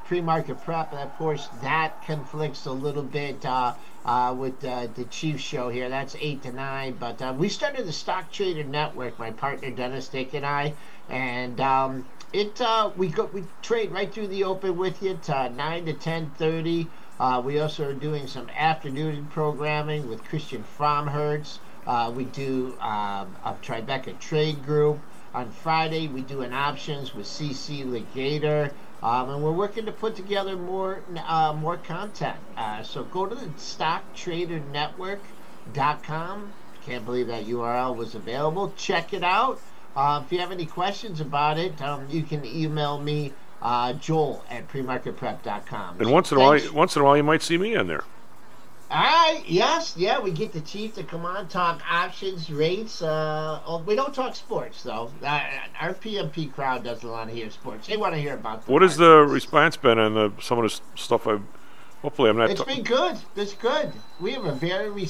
pre-market prep, and of course that conflicts a little bit with the Chiefs show here. That's 8 to 9. But we started the Stock Trader Network, my partner Dennis Dick and I, and we trade right through the open with you to 9 to 10:30. We also are doing some afternoon programming with Christian Fromhertz. We do a Tribeca Trade Group. On Friday, we do an options with CC Legator. And we're working to put together more content. So go to the StockTraderNetwork.com. Can't believe that URL was available. Check it out. If you have any questions about it, you can email me, Joel at premarketprep.com. And once in a while, you might see me in there. All right. Yes. Yeah. We get the Chief to come on, talk options, rates. We don't talk sports though. Our PMP crowd doesn't want to hear sports. They want to hear about. What has the response been on some of the stuff I've? Hopefully, I'm not. It's been good. It's good. We have if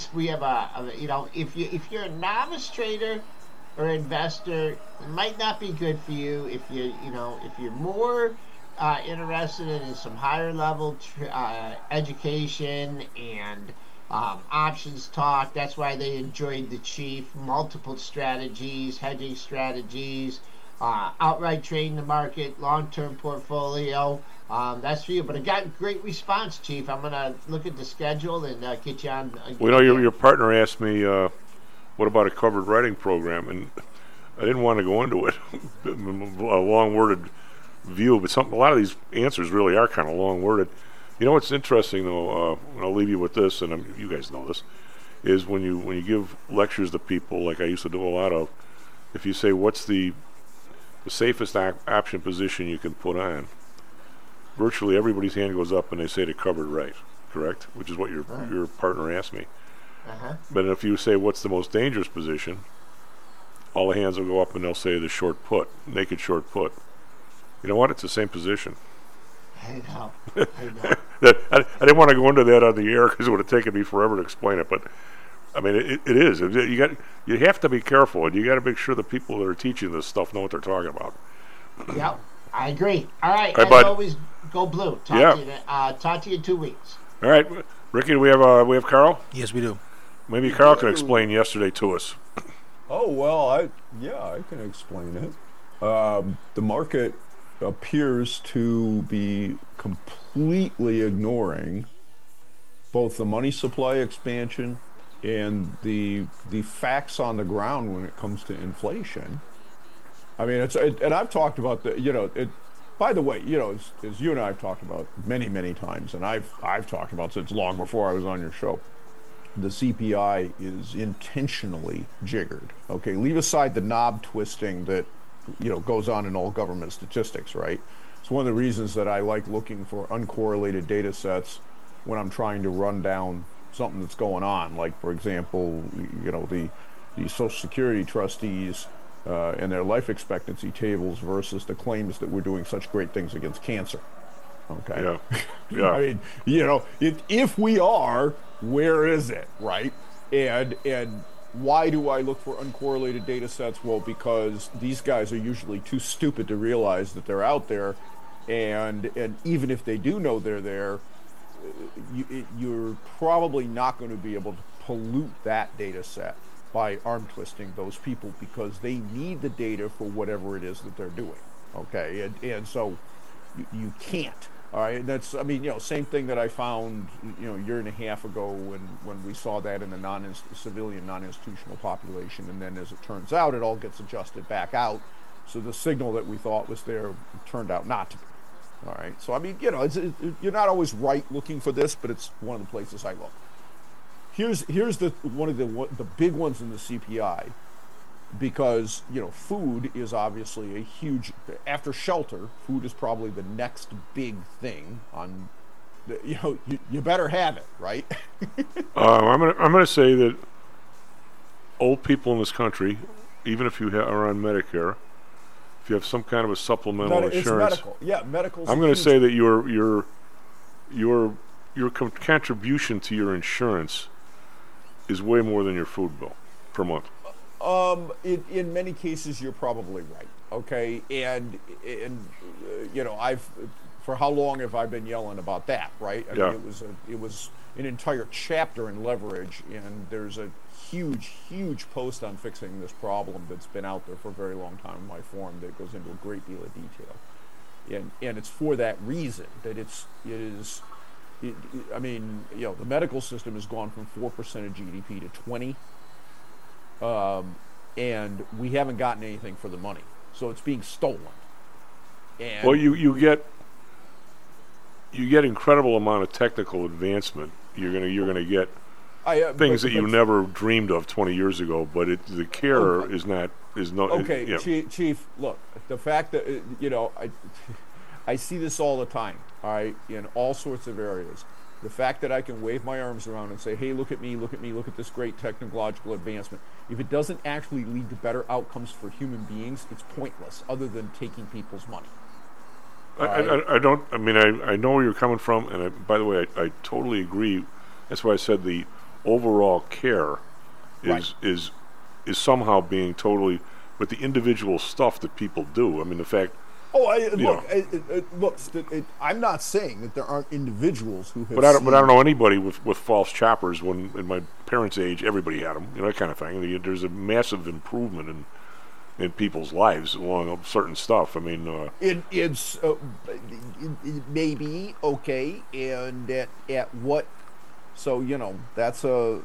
you're a novice trader or investor, it might not be good for you. If you're more interested in some higher level education and options talk. That's why they enjoyed the Chief. Multiple strategies, hedging strategies, outright trading the market, long-term portfolio. That's for you. But I got great response, Chief. I'm going to look at the schedule and get you on. Your partner asked me, what about a covered writing program? And I didn't want to go into it. A long-worded view, but a lot of these answers really are kind of long-worded. You know what's interesting though, and I'll leave you with this, and you guys know this, is when you give lectures to people, like I used to do a lot of, if you say what's the safest option position you can put on, virtually everybody's hand goes up and they say the covered right, correct? Which is what your partner asked me. But if you say what's the most dangerous position, all the hands will go up and they'll say the short put, naked short put. You know what? It's the same position. I know. I didn't want to go into that on the air because it would have taken me forever to explain it. But I mean, it is. You have to be careful, and you got to make sure the people that are teaching this stuff know what they're talking about. Yep, I agree. All right, as always, go blue. Talk to you in 2 weeks. All right, Ricky. Do we have Carl? Yes, we do. Maybe Carl can explain yesterday to us. Oh well, I can explain it. The market appears to be completely ignoring both the money supply expansion and the facts on the ground when it comes to inflation. I mean, and I've talked about by the way, as you and I have talked about many times, and I've talked about since long before I was on your show, the CPI is intentionally jiggered. Okay, leave aside the knob twisting that goes on in all government statistics, right? It's one of the reasons that I like looking for uncorrelated data sets when I'm trying to run down something that's going on. Like, for example, the Social Security trustees and their life expectancy tables versus the claims that we're doing such great things against cancer. Okay. Yeah. I mean, if we are, where is it, right? And why do I look for uncorrelated data sets? Well, because these guys are usually too stupid to realize that they're out there, and even if they do know they're there, you're probably not going to be able to pollute that data set by arm twisting those people, because they need the data for whatever it is that they're doing. Okay, and so you can't. All right, that's, same thing that I found, a year and a half ago when we saw that in the civilian non-institutional population, and then as it turns out, it all gets adjusted back out. So the signal that we thought was there turned out not to be. All right, so you're not always right looking for this, but it's one of the places I look. Here's one of the big ones in the CPI. Because food is obviously a huge, after shelter, food is probably the next big thing on you better have it, right? I'm gonna say that old people in this country, even if you are on Medicare, if you have some kind of a supplemental insurance, medical. I'm going to say that your contribution to your insurance is way more than your food bill per month. In many cases, you're probably right. Okay, and I've for how long have I been yelling about that, right? I Yeah. mean, it was an entire chapter in Leverage, and there's a huge post on fixing this problem that's been out there for a very long time in my forum that goes into a great deal of detail. And it's for that reason that I mean, you know, the medical system has gone from 4% of GDP to 20, and we haven't gotten anything for the money, so it's being stolen. And well, you get incredible amount of technical advancement. You're gonna get things that you never dreamed of 20 years ago, but the care is not. Okay, yeah. Chief, look, the fact that, you know, I see this all the time, all right, in all sorts of areas. The fact that I can wave my arms around and say, hey, look at me, look at this great technological advancement. If it doesn't actually lead to better outcomes for human beings, it's pointless, other than taking people's money. I don't. I mean, I know where you're coming from, and by the way, I totally agree. That's why I said the overall care is somehow being totally, but the individual stuff that people do. I mean, the fact. Oh, look! I'm not saying that there aren't individuals who have. But I don't know anybody with false choppers. When in my parents' age, everybody had them. You know, that kind of thing. There's a massive improvement in people's lives along certain stuff. I mean, it's maybe okay, and at what? So you know, that's a.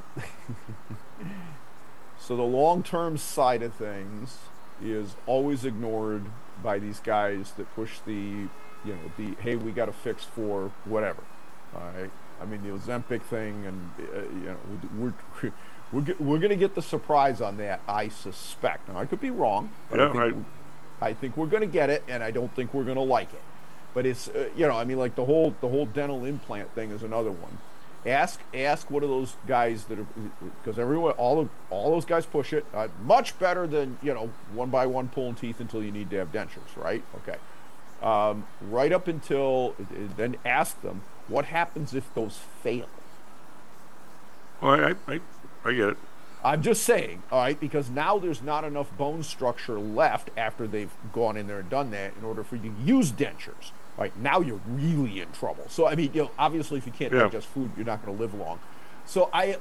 So the long-term side of things is always ignored by these guys that push the hey, we got to fix for whatever. All right. I mean, the Ozempic thing, and we're going to get the surprise on that, I suspect. Now, I could be wrong, but I think we're going to get it, and I don't think we're going to like it. But it's I mean, like the whole dental implant thing is another one. Ask what are those guys that are, because everyone, all those guys push it much better than one by one pulling teeth until you need to have dentures, right? Okay, right up until then, ask them what happens if those fail. Well, I get it. I'm just saying, all right, because now there's not enough bone structure left after they've gone in there and done that in order for you to use dentures. Right, now you're really in trouble. So, I mean, obviously if you can't digest food, you're not going to live long. So I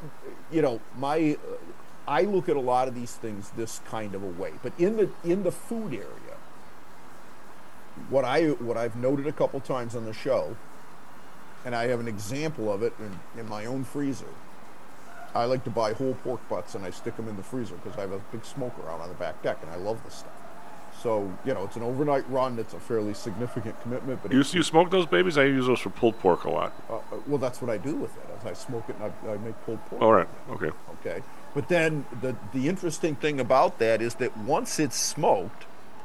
look at a lot of these things this kind of a way. But in the food area, what I've noted a couple times on the show, and I have an example of it in my own freezer. I like to buy whole pork butts and I stick them in the freezer because I have a big smoker out on the back deck and I love this stuff. So, it's an overnight run. It's a fairly significant commitment. But you smoke those babies? I use those for pulled pork a lot. Well, that's what I do with it. I smoke it and I make pulled pork. All right. Okay. Okay. But then the interesting thing about that is that once it's smoked,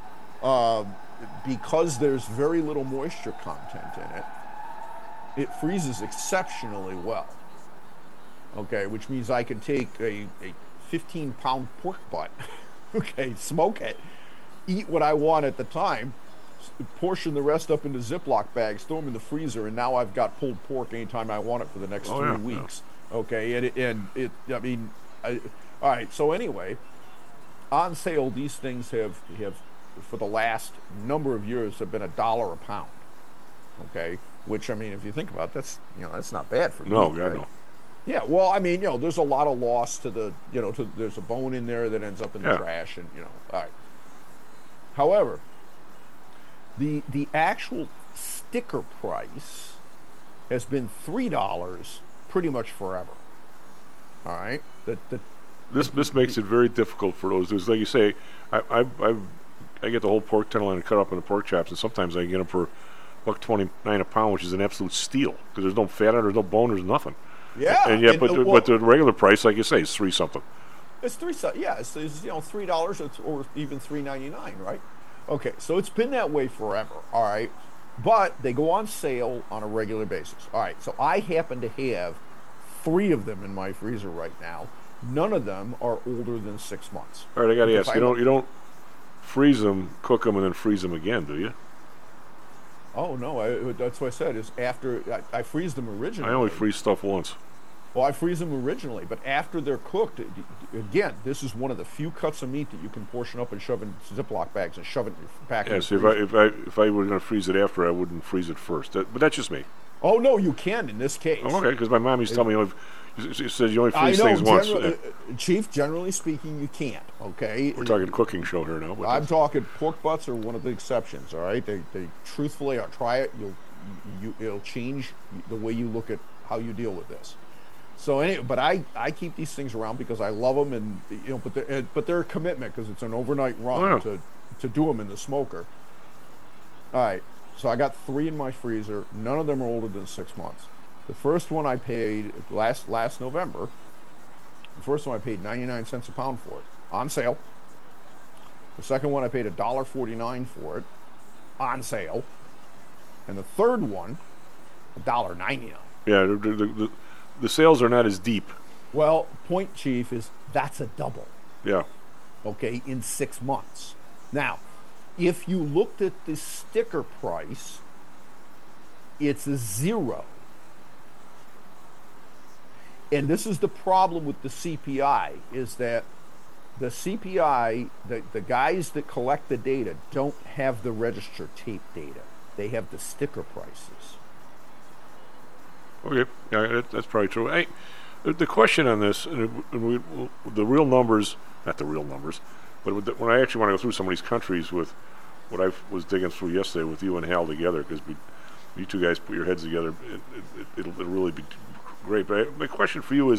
because there's very little moisture content in it, it freezes exceptionally well. Okay, which means I can take a 15-pound pork butt, smoke it, eat what I want at the time, portion the rest up into Ziploc bags, throw them in the freezer, and now I've got pulled pork anytime I want it for the next 3 weeks. Yeah. Okay, all right. So anyway, on sale, these things have for the last number of years have been $1 a pound. Okay, which, I mean, if you think about it, that's not bad for no, meat, God, right? no. Yeah, well, I mean, there's a lot of loss to the, there's a bone in there that ends up in the trash, and all right. However, the actual sticker price has been $3 pretty much forever. All right, this makes it very difficult for those. There's, like you say, I get the whole pork tenderloin cut up into pork chops, and sometimes I get them for $1.29 a pound, which is an absolute steal because there's no fat on it, there's no bone, there's nothing. Yeah, and yet, but the regular price, like you say, is $3 something. It's $3. Yeah, it's $3 or even $3.99, right? Okay, so it's been that way forever. All right, but they go on sale on a regular basis. All right, so I happen to have 3 of them in my freezer right now. None of them are older than 6 months. All right, I got to ask. You don't freeze them, cook them, and then freeze them again, do you? Oh no, that's what I said. Is after I freeze them originally. I only freeze stuff once. Well, I freeze them originally, but after they're cooked, again, this is one of the few cuts of meat that you can portion up and shove in Ziploc bags and shove it back in the so freezer. if I were going to freeze it after, I wouldn't freeze it first. But that's just me. Oh, no, you can in this case. Oh, okay, because my mom used to tell me, she says you only I freeze know, things once. Chief, generally speaking, you can't, okay? We're talking cooking show here now. But I'm talking pork butts are one of the exceptions, all right? They truthfully, try it, it'll change the way you look at how you deal with this. So anyway, but I keep these things around because I love them, and but they're a commitment because it's an overnight run to do them in the smoker. All right, so I got 3 in my freezer. None of them are older than 6 months. The first one I paid last November. The first one I paid 99 cents a pound for it on sale. The second one I paid $1.49 for it on sale, and the third one $1.99. Yeah, the sales are not as deep. Well, point, Chief, is that's a double. Yeah. Okay, in 6 months. Now, if you looked at the sticker price, it's a 0. And this is the problem with the CPI, is that the CPI, the guys that collect the data don't have the register tape data. They have the sticker prices. Okay, yeah, that's probably true. Hey, the question on this, the real numbers, not the real numbers, but when I actually want to go through some of these countries with what I was digging through yesterday with you and Hal together, because you two guys put your heads together, it'll really be great. But my question for you is,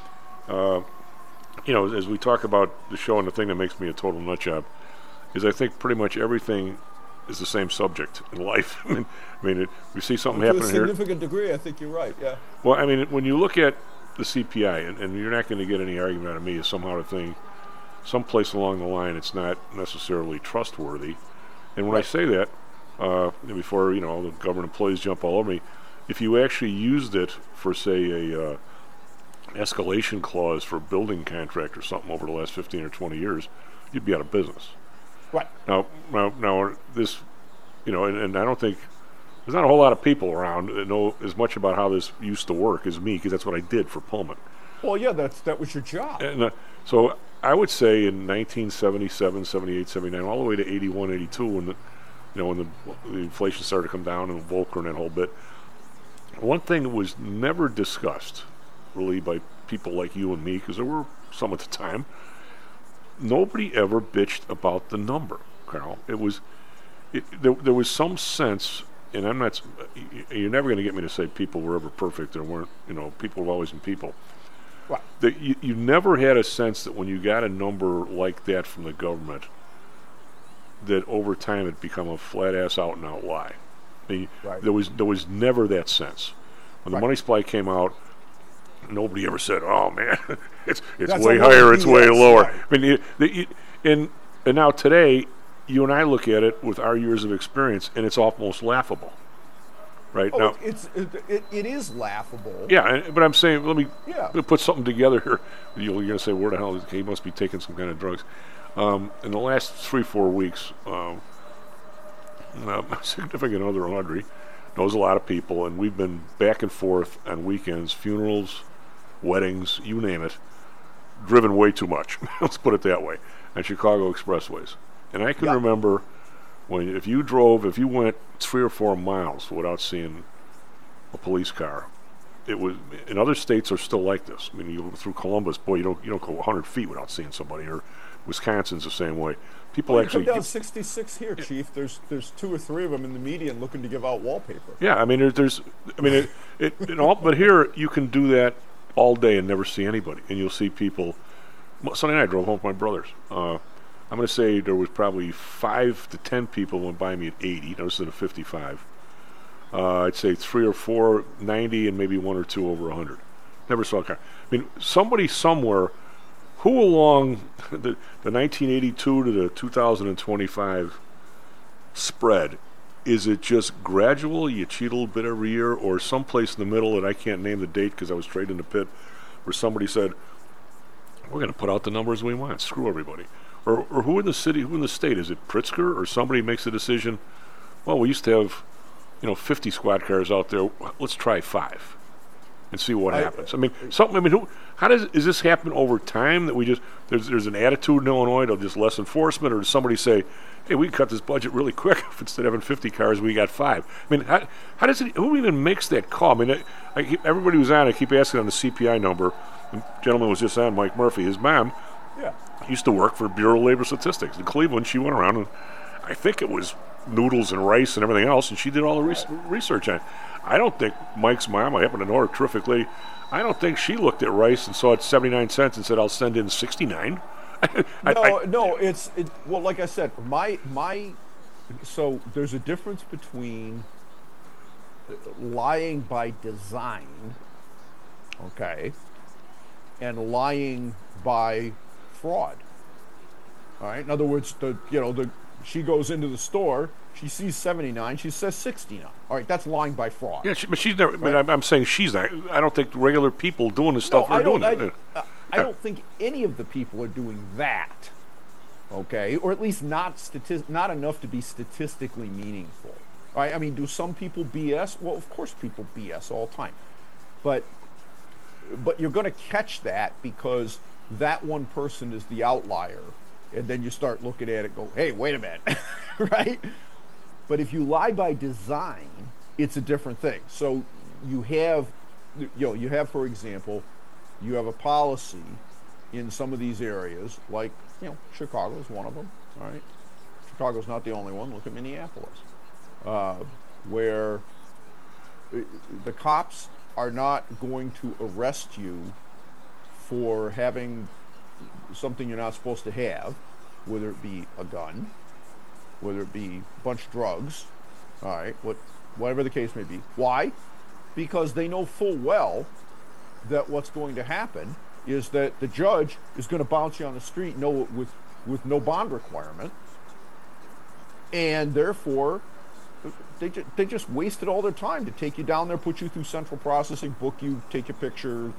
as we talk about the show and the thing that makes me a total nut job, is I think pretty much everything is the same subject in life. I mean, we see something happening here. To a significant degree, I think you're right, yeah. Well, I mean, when you look at the CPI, and you're not going to get any argument out of me, is somehow to think someplace along the line it's not necessarily trustworthy. And when I say that, before, all the government employees jump all over me, if you actually used it for, say, a escalation clause for a building contract or something over the last 15 or 20 years, you'd be out of business. Right. Now, this, and I don't think there's not a whole lot of people around that know as much about how this used to work as me, because that's what I did for Pullman. Well, yeah, that was your job. And so I would say in 1977, 78, 79, all the way to 81, 82, when the inflation started to come down and Volcker and that whole bit, one thing that was never discussed, really, by people like you and me, because there were some at the time. Nobody ever bitched about the number, Carl. There was some sense, and you're never going to get me to say people were ever perfect or weren't, people have always been people. Right. That you never had a sense that when you got a number like that from the government, that over time it become a flat ass out and out lie. I mean, right. There was never that sense. When the money supply came out, nobody ever said, "Oh man, it's way higher, it's way lower." Right. I mean, and now today, you and I look at it with our years of experience, and it's almost laughable, right? Oh, now, it is laughable. Yeah, but I'm saying, let me put something together here. You're going to say, "Where the hell is he? Must be taking some kind of drugs." In the last 3-4 weeks, my significant other, Audrey, knows a lot of people, and we've been back and forth on weekends, funerals, weddings, you name it, driven way too much, let's put it that way, on Chicago expressways. And I can remember if you went 3 or 4 miles without seeing a police car. It was, in other states are still like this. I mean, you go through Columbus, boy, you don't go 100 feet without seeing somebody, or Wisconsin's the same way. People actually come down 66 here, Chief. There's 2 or 3 of them in the median looking to give out wallpaper. Yeah, I mean, but here you can do that all day and never see anybody, and you'll see people. Sunday night I drove home with my brothers. I'm going to say there was probably 5 to 10 people went by me at 80. Now this is at a 55. I'd say 3 or 4 90, and maybe 1 or 2 over 100. Never saw a car. I mean, somebody somewhere. Who along the 1982 to the 2025 spread, is it just gradual, you cheat a little bit every year, or someplace in the middle that I can't name the date because I was straight in the pit, where somebody said, we're going to put out the numbers we want, screw everybody. Or who in the city, who in the state, is it Pritzker, or somebody makes a decision, well, we used to have 50 squad cars out there, let's try 5. and see what happens. I mean, is this happen over time that we just there's an attitude in Illinois to just less enforcement, or does somebody say, hey, we can cut this budget really quick if instead of having 50 cars, we got 5? I mean, how does it? Who even makes that call? I mean, everybody who's on, I keep asking on the CPI number. The gentleman was just on, Mike Murphy. His mom used to work for Bureau of Labor Statistics in Cleveland. She went around and I think it was noodles and rice and everything else, and she did all the research on it. I don't think Mike's mom, I happen to know her, terrific lady, I don't think she looked at rice and saw it 79 cents and said, I'll send in 69. Well, like I said, so there's a difference between lying by design, okay, and lying by fraud. All right. In other words, she goes into the store, she sees 79, she says 69. All right, that's lying by fraud. Yeah, but she's never. Right? I'm saying she's not. I don't think regular people doing this stuff are doing it. I don't think any of the people are doing that. Okay, or at least not enough to be statistically meaningful. All right. I mean, do some people BS? Well, of course, people BS all the time, but you're going to catch that because that one person is the outlier. And then you start looking at it and go, hey, wait a minute, right? But if you lie by design, it's a different thing. So you have, for example, you have a policy in some of these areas, like, Chicago is one of them, all right? Chicago's not the only one. Look at Minneapolis, where the cops are not going to arrest you for having something you're not supposed to have, whether it be a gun, whether it be a bunch of drugs, all right, whatever the case may be. Why? Because they know full well that what's going to happen is that the judge is going to bounce you on the street with no bond requirement, and therefore they just wasted all their time to take you down there, put you through central processing, book you, take your picture,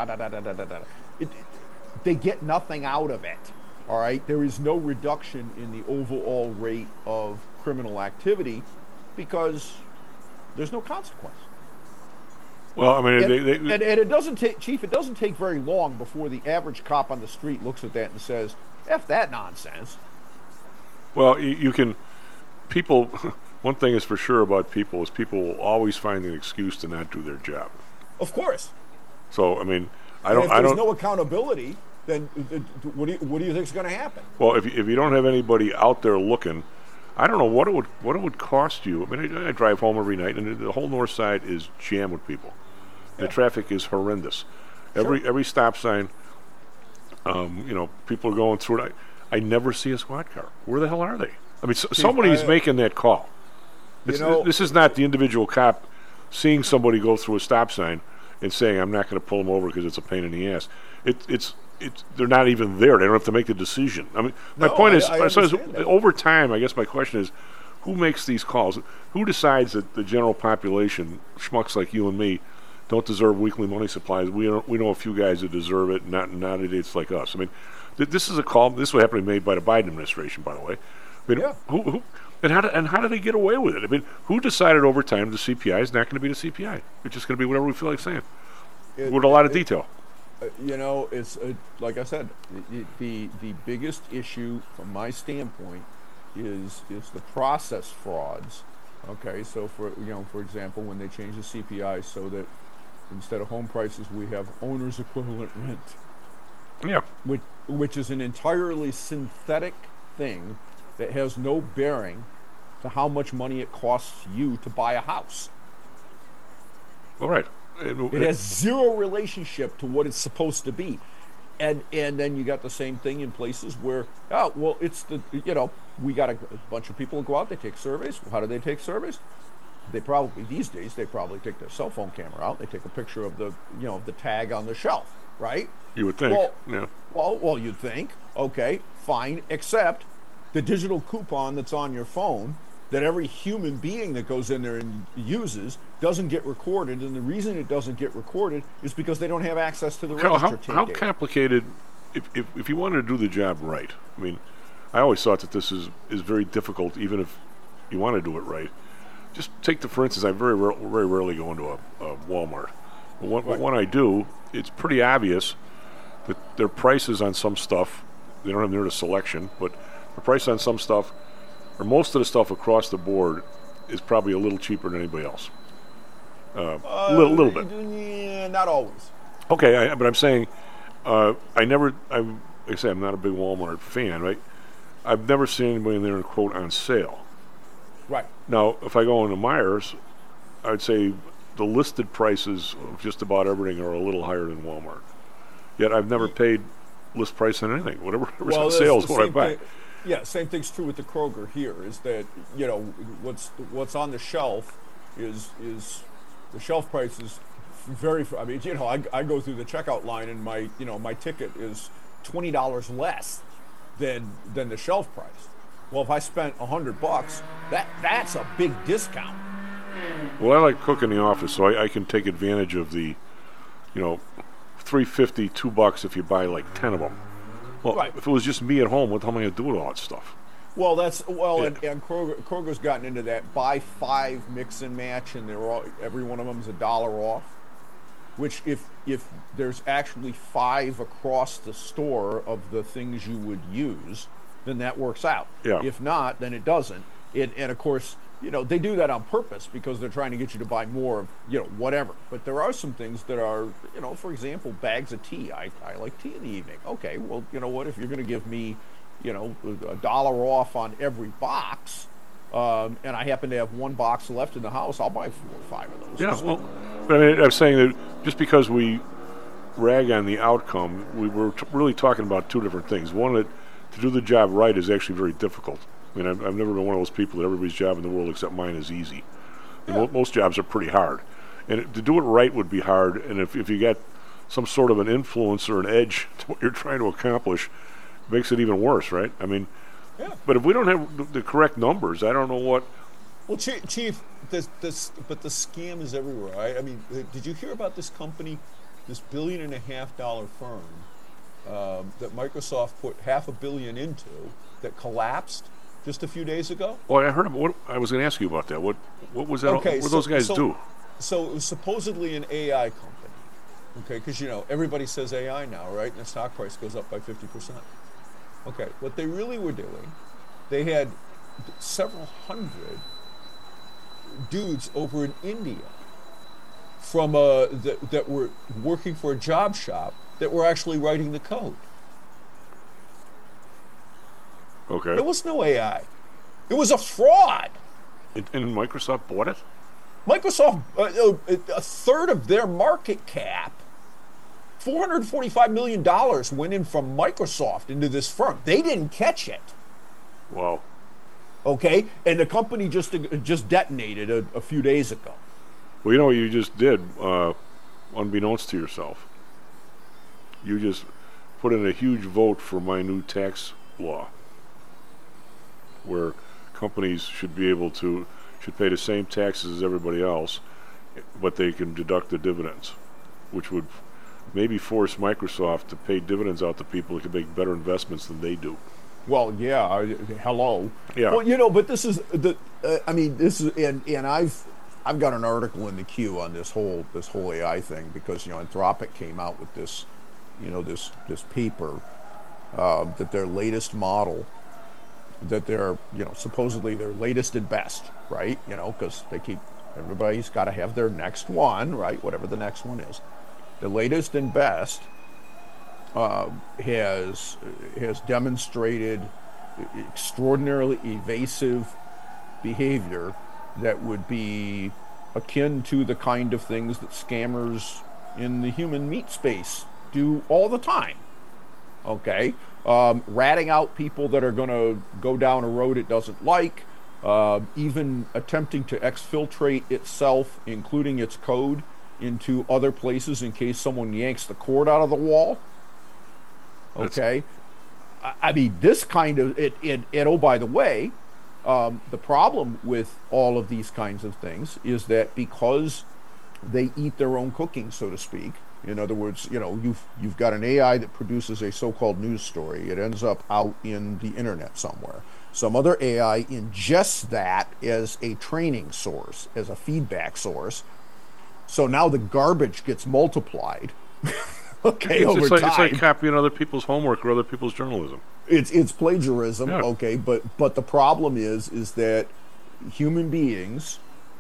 they get nothing out of it, all right? There is no reduction in the overall rate of criminal activity because there's no consequence. Well, I mean, and it doesn't take, Chief, it doesn't take very long before the average cop on the street looks at that and says, F that nonsense. Well, people, one thing is for sure about people is people will always find an excuse to not do their job. Of course. So, I mean, if there's no accountability, then what do you think is going to happen? Well, if you don't have anybody out there looking, I don't know what it would cost you. I mean, I drive home every night, and the whole north side is jammed with people. The traffic is horrendous. Every stop sign, people are going through it. I never see a squad car. Where the hell are they? I mean, somebody's making that call. This is not the individual cop seeing somebody go through a stop sign and saying, I'm not going to pull them over because it's a pain in the ass. They're not even there. They don't have to make the decision. I mean, my point is, over time, I guess my question is, who makes these calls? Who decides that the general population, schmucks like you and me, don't deserve weekly money supplies? We know a few guys that deserve it, not idiots like us. I mean, this is a call. This is what happened to be made by the Biden administration, by the way. I mean, who how do they get away with it? I mean, who decided over time the CPI is not going to be the CPI? It's just going to be whatever we feel like saying, with a lot of detail. It's like I said, the biggest issue from my standpoint is the process frauds. Okay, so for example, when they change the CPI so that instead of home prices we have owner's equivalent rent. Yeah. Which is an entirely synthetic thing that has no bearing to how much money it costs you to buy a house. All right. It has zero relationship to what it's supposed to be. And then you got the same thing in places where, it's we got a bunch of people who go out, they take surveys. How do they take surveys? These days, they probably take their cell phone camera out, they take a picture of the tag on the shelf, right? You would think, Well, you'd think, okay, fine, except the digital coupon that's on your phone that every human being that goes in there and uses doesn't get recorded, and the reason it doesn't get recorded is because they don't have access to the register. How complicated, if you wanted to do the job right, I mean, I always thought that this is very difficult, even if you want to do it right. Just take for instance, I very rarely go into a Walmart But when I do, it's pretty obvious that their prices on some stuff, they don't have near the selection, but the price on some stuff, or most of the stuff across the board, is probably a little cheaper than anybody else. Little bit. Yeah, not always. Okay, but I'm saying, like I say, I'm not a big Walmart fan, right? I've never seen anybody in there and quote on sale. Right. Now, if I go into Myers, I'd say the listed prices of just about everything are a little higher than Walmart. Yet I've never paid list price on anything. Whatever's on sale is what I buy. Yeah, same thing's true with the Kroger here. Is that what's on the shelf is the shelf price is very. I mean, I go through the checkout line and my ticket is $20 less than the shelf price. Well, if I spent $100, that's a big discount. Well, I like cooking in the office, so I can take advantage of the, $3.50, $2 if you buy like 10 of them. Well, right. If it was just me at home, what the hell am I going to do with all that stuff? Well, and Kroger's gotten into that buy 5 mix and match, and every one of them is $1 off. Which, if there's actually 5 across the store of the things you would use, then that works out. Yeah. If not, then it doesn't. And of course, they do that on purpose because they're trying to get you to buy more of, whatever. But there are some things that are, for example, bags of tea. I like tea in the evening. Okay, well, you know what? If you're going to give me, $1 off on every box, and I happen to have 1 box left in the house, I'll buy 4 or 5 of those. Yeah, well, I mean, I'm saying that just because we rag on the outcome, we were really talking about 2 different things. One, that to do the job right is actually very difficult. I mean, I've never been one of those people that everybody's job in the world except mine is easy. Yeah. Most jobs are pretty hard. And to do it right would be hard, and if you get some sort of an influence or an edge to what you're trying to accomplish, it makes it even worse, right? I mean, yeah. But if we don't have the correct numbers, I don't know what... Well, Chief, but the scam is everywhere. I mean, did you hear about this company, this $1.5 billion firm that Microsoft put $500 million into that collapsed just a few days ago? Well, I heard about what I was going to ask you about that. What was that? Okay, what those guys do? So it was supposedly an AI company. Okay, because everybody says AI now, right? And the stock price goes up by 50%. Okay, what they really were doing, they had several hundred dudes over in India from that were working for a job shop that were actually writing the code. Okay. There was no AI. It was a fraud. And Microsoft bought it? Microsoft, a third of their market cap, $445 million went in from Microsoft into this firm. They didn't catch it. Wow. Okay? And the company just detonated a few days ago. Well, you know what you just did, unbeknownst to yourself? You just put in a huge vote for my new tax law, where companies should pay the same taxes as everybody else, but they can deduct the dividends, which would maybe force Microsoft to pay dividends out to people that can make better investments than they do. Well, yeah, hello. Yeah. Well, but this is and I've got an article in the queue on this whole AI thing because Anthropic came out with this, this paper that their latest model, that they're supposedly their latest and best, right? Because everybody's got to have their next one, right? Whatever the next one is, the latest and best has demonstrated extraordinarily evasive behavior that would be akin to the kind of things that scammers in the human meat space do all the time. Okay? Ratting out people that are going to go down a road it doesn't like, even attempting to exfiltrate itself, including its code, into other places in case someone yanks the cord out of the wall. Okay? I mean, this kind of... And oh, by the way, the problem with all of these kinds of things is that because they eat their own cooking, so to speak, in other words, you've got an AI that produces a so-called news story. It ends up out in the internet somewhere. Some other AI ingests that as a training source, as a feedback source, So now the garbage gets multiplied. Okay, it's over like, time. It's like copying other people's homework or other people's journalism. It's plagiarism, Yeah. okay, but the problem is that human beings,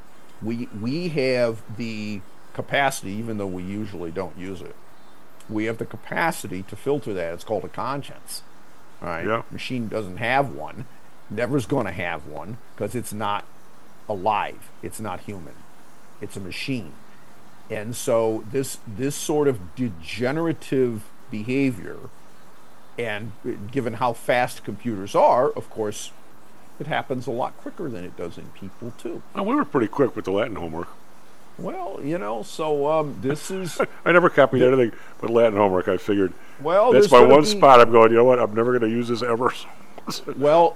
we have the capacity, even though we usually don't use it, we have the capacity to filter that. It's called a conscience. All right. Yeah. Machine doesn't have one, never's going to have one, because it's not alive. It's not human. It's a machine. And so this sort of degenerative behavior, and given how fast computers are, of course, it happens a lot quicker than it does in people too. Well, we were pretty quick with the Latin homework. Well, so this is... I never copied anything but Latin homework. I figured, well, that's my one spot. I'm going, you know what, I'm never going to use this ever. Well,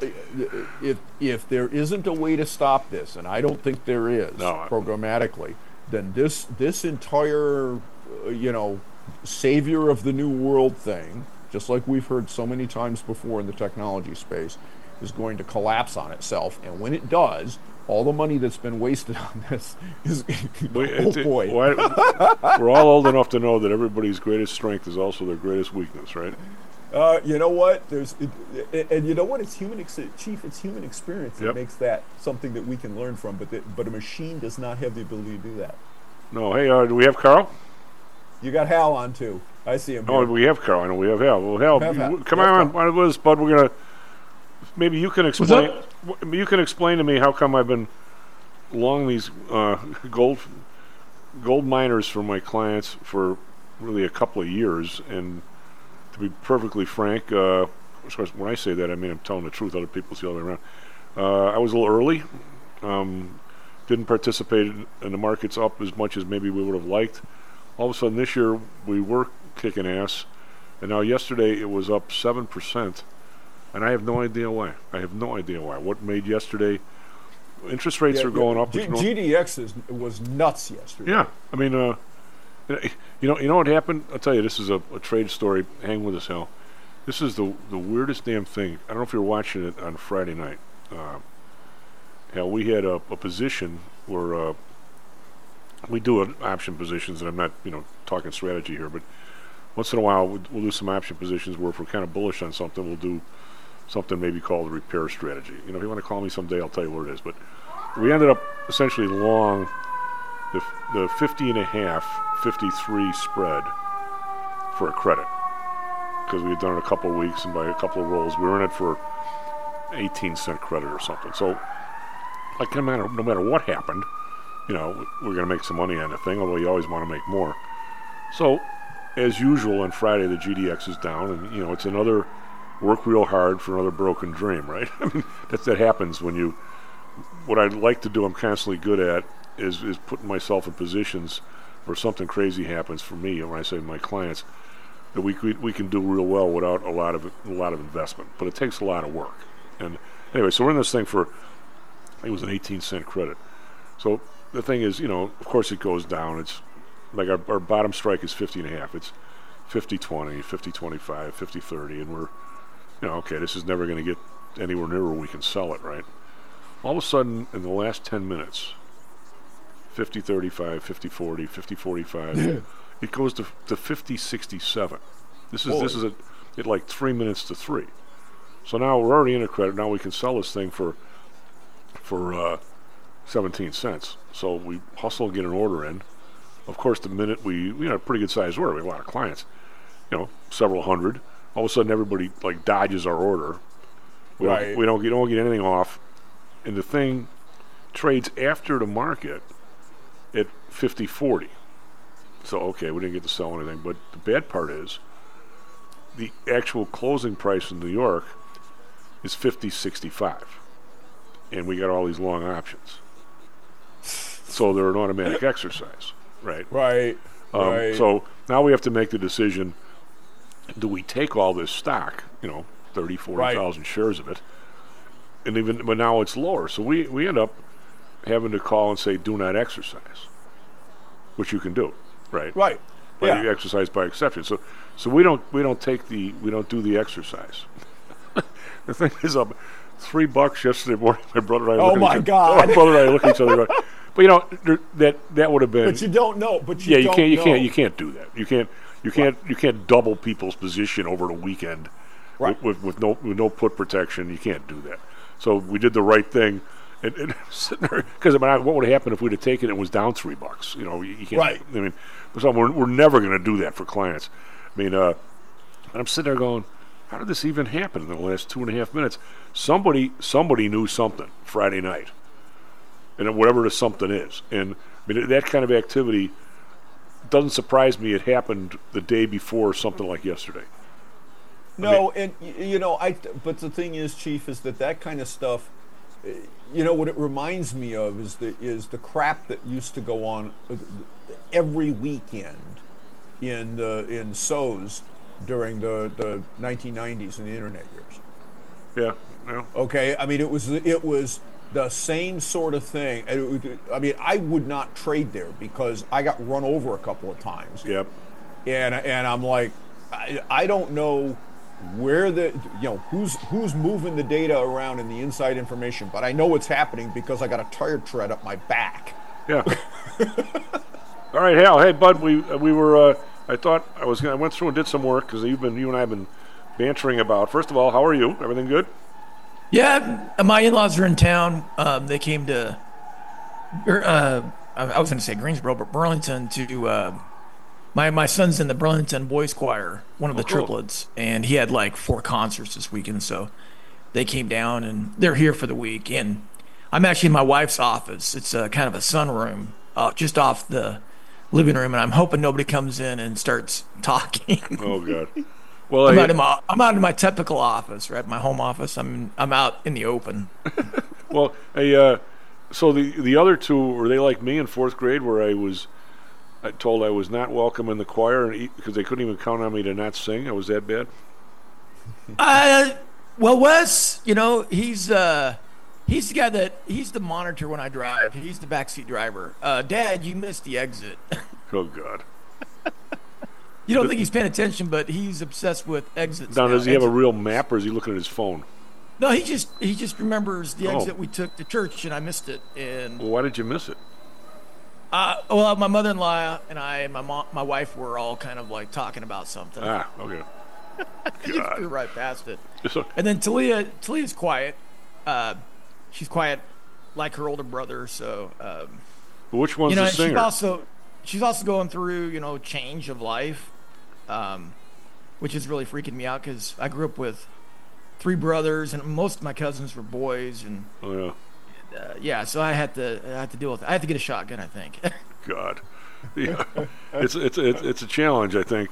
if there isn't a way to stop this, and I don't think there is programmatically, then this entire, savior of the new world thing, just like we've heard so many times before in the technology space, is going to collapse on itself. And when it does, all the money that's been wasted on this is, boy. We're all old enough to know that everybody's greatest strength is also their greatest weakness, right? You know what? And you know what? It's human experience that makes that something that we can learn from. But a machine does not have the ability to do that. No. Hey, do we have Carl? You got Hal on too. I see him. Oh, we have Carl. I know we have Hal. Well, Hal, come on with us, bud. We're gonna. Maybe you can explain. You can explain to me how come I've been long these gold miners for my clients for really a couple of years, and to be perfectly frank, when I say that, I mean I'm telling the truth. Other people see the other way around. I was a little early. Didn't participate in the markets up as much as maybe we would have liked. All of a sudden this year we were kicking ass, and now yesterday it was up 7%, and I have no idea why. What made yesterday? Interest rates are going up. GDX was nuts yesterday. Yeah, I mean, you know what happened? I'll tell you. This is a trade story. Hang with us, Hal. This is the weirdest damn thing. I don't know if you're watching it on Friday night. Hal, we had a position where we do option positions, and I'm not talking strategy here, but once in a while we'll do some option positions where if we're kind of bullish on something, we'll do something maybe called a repair strategy. If you want to call me someday, I'll tell you what it is. But we ended up essentially long the 50.5, 53 spread for a credit because we had done it a couple of weeks, and by a couple of rolls, we were in it for 18-cent credit or something. So, like, no matter what happened, we're going to make some money on the thing, although you always want to make more. So, as usual, on Friday, the GDX is down, and, it's another work real hard for another broken dream, right? I mean, that happens when you... What I'd like to do, I'm constantly good at, is putting myself in positions where something crazy happens for me, and when I say my clients, that we can do real well without a lot of investment. But it takes a lot of work. And anyway, so we're in this thing for... I think it was an 18-cent credit. So the thing is, of course it goes down. It's like our bottom strike is 50.5. It's 50-20, 50-25, 50-30, and we're, okay, this is never going to get anywhere near where we can sell it, right? All of a sudden, in the last 10 minutes, 50-35, 50-40, 50-45, it goes to 50-67. This is at like 3 minutes to 3. So now we're already in a credit. Now we can sell this thing for 17 cents. So we hustle and get an order in. Of course, the minute we had a pretty good sized order, we have a lot of clients, several hundred. All of a sudden, everybody like dodges our order. We don't get anything off, and the thing trades after the market at 50-40. So okay, we didn't get to sell anything. But the bad part is the actual closing price in New York is 50-65. And we got all these long options. So they're an automatic exercise, right? Right. So now we have to make the decision, do we take all this stock, 30, 40,000 shares of it, but now it's lower. So we end up having to call and say, do not exercise, which you can do, right? Right. But you exercise by exception. So we don't do the exercise. The thing is up. $3 yesterday morning. My brother and I. Oh my God! My brother and I look at each other. Going, but you know that would have been. But you don't know. But you can't do that. You can't double people's position over the weekend, right? With no put protection. You can't do that. So we did the right thing. And sitting there, because I mean, what would have happened if we'd have taken it and it was down $3? You know, you can't. Right. I mean, so we're never going to do that for clients. I mean, and I'm sitting there going, how did this even happen in the last 2.5 minutes? Somebody knew something Friday night, and whatever the something is. And I mean, that kind of activity doesn't surprise me. It happened the day before something like yesterday. No, and you know, but the thing is, Chief, is that kind of stuff. You know what it reminds me of is the crap that used to go on every weekend in SOs during the 1990s and the internet years. Yeah. Okay. I mean, it was the same sort of thing. I mean, I would not trade there because I got run over a couple of times. Yep. And I'm like, I don't know where who's moving the data around in the inside information, but I know what's happening because I got a tire tread up my back. Yeah. All right, Hal. Hey, bud. We were. I went through and did some work because you and I have been bantering about. First of all, how are you? Everything good? Yeah, my in-laws are in town. They came to. I was going to say Greensboro, but Burlington to. My son's in the Burlington Boys Choir, one of the triplets, and he had like 4 concerts this weekend, so they came down and they're here for the week. And I'm actually in my wife's office. It's kind of a sunroom just off the living room, and I'm hoping nobody comes in and starts talking. Oh God! Well, I'm out in my typical office, right? My home office. I'm out in the open. Well, so the other two, were they like me in 4th grade, where I was told I was not welcome in the choir because they couldn't even count on me to not sing? I was that bad? Well, Wes, you know, he's the guy he's the monitor when I drive. He's the backseat driver. Dad, you missed the exit. Oh God! You don't think he's paying attention, but he's obsessed with exits. Now, does he have a real map, or is he looking at his phone? No, he just remembers the exit we took to church, and I missed it. And well, why did you miss it? Well, my mother-in-law and I and my wife were all kind of like talking about something. Okay. I just flew right past it. And then Talia's quiet. She's quiet like her older brother. So. Which one's the singer? She's also going through change of life, which is really freaking me out because I grew up with 3 brothers and most of my cousins were boys and. Oh yeah. Yeah, so I had to deal with it. I had to get a shotgun, I think. God, yeah. it's a challenge, I think.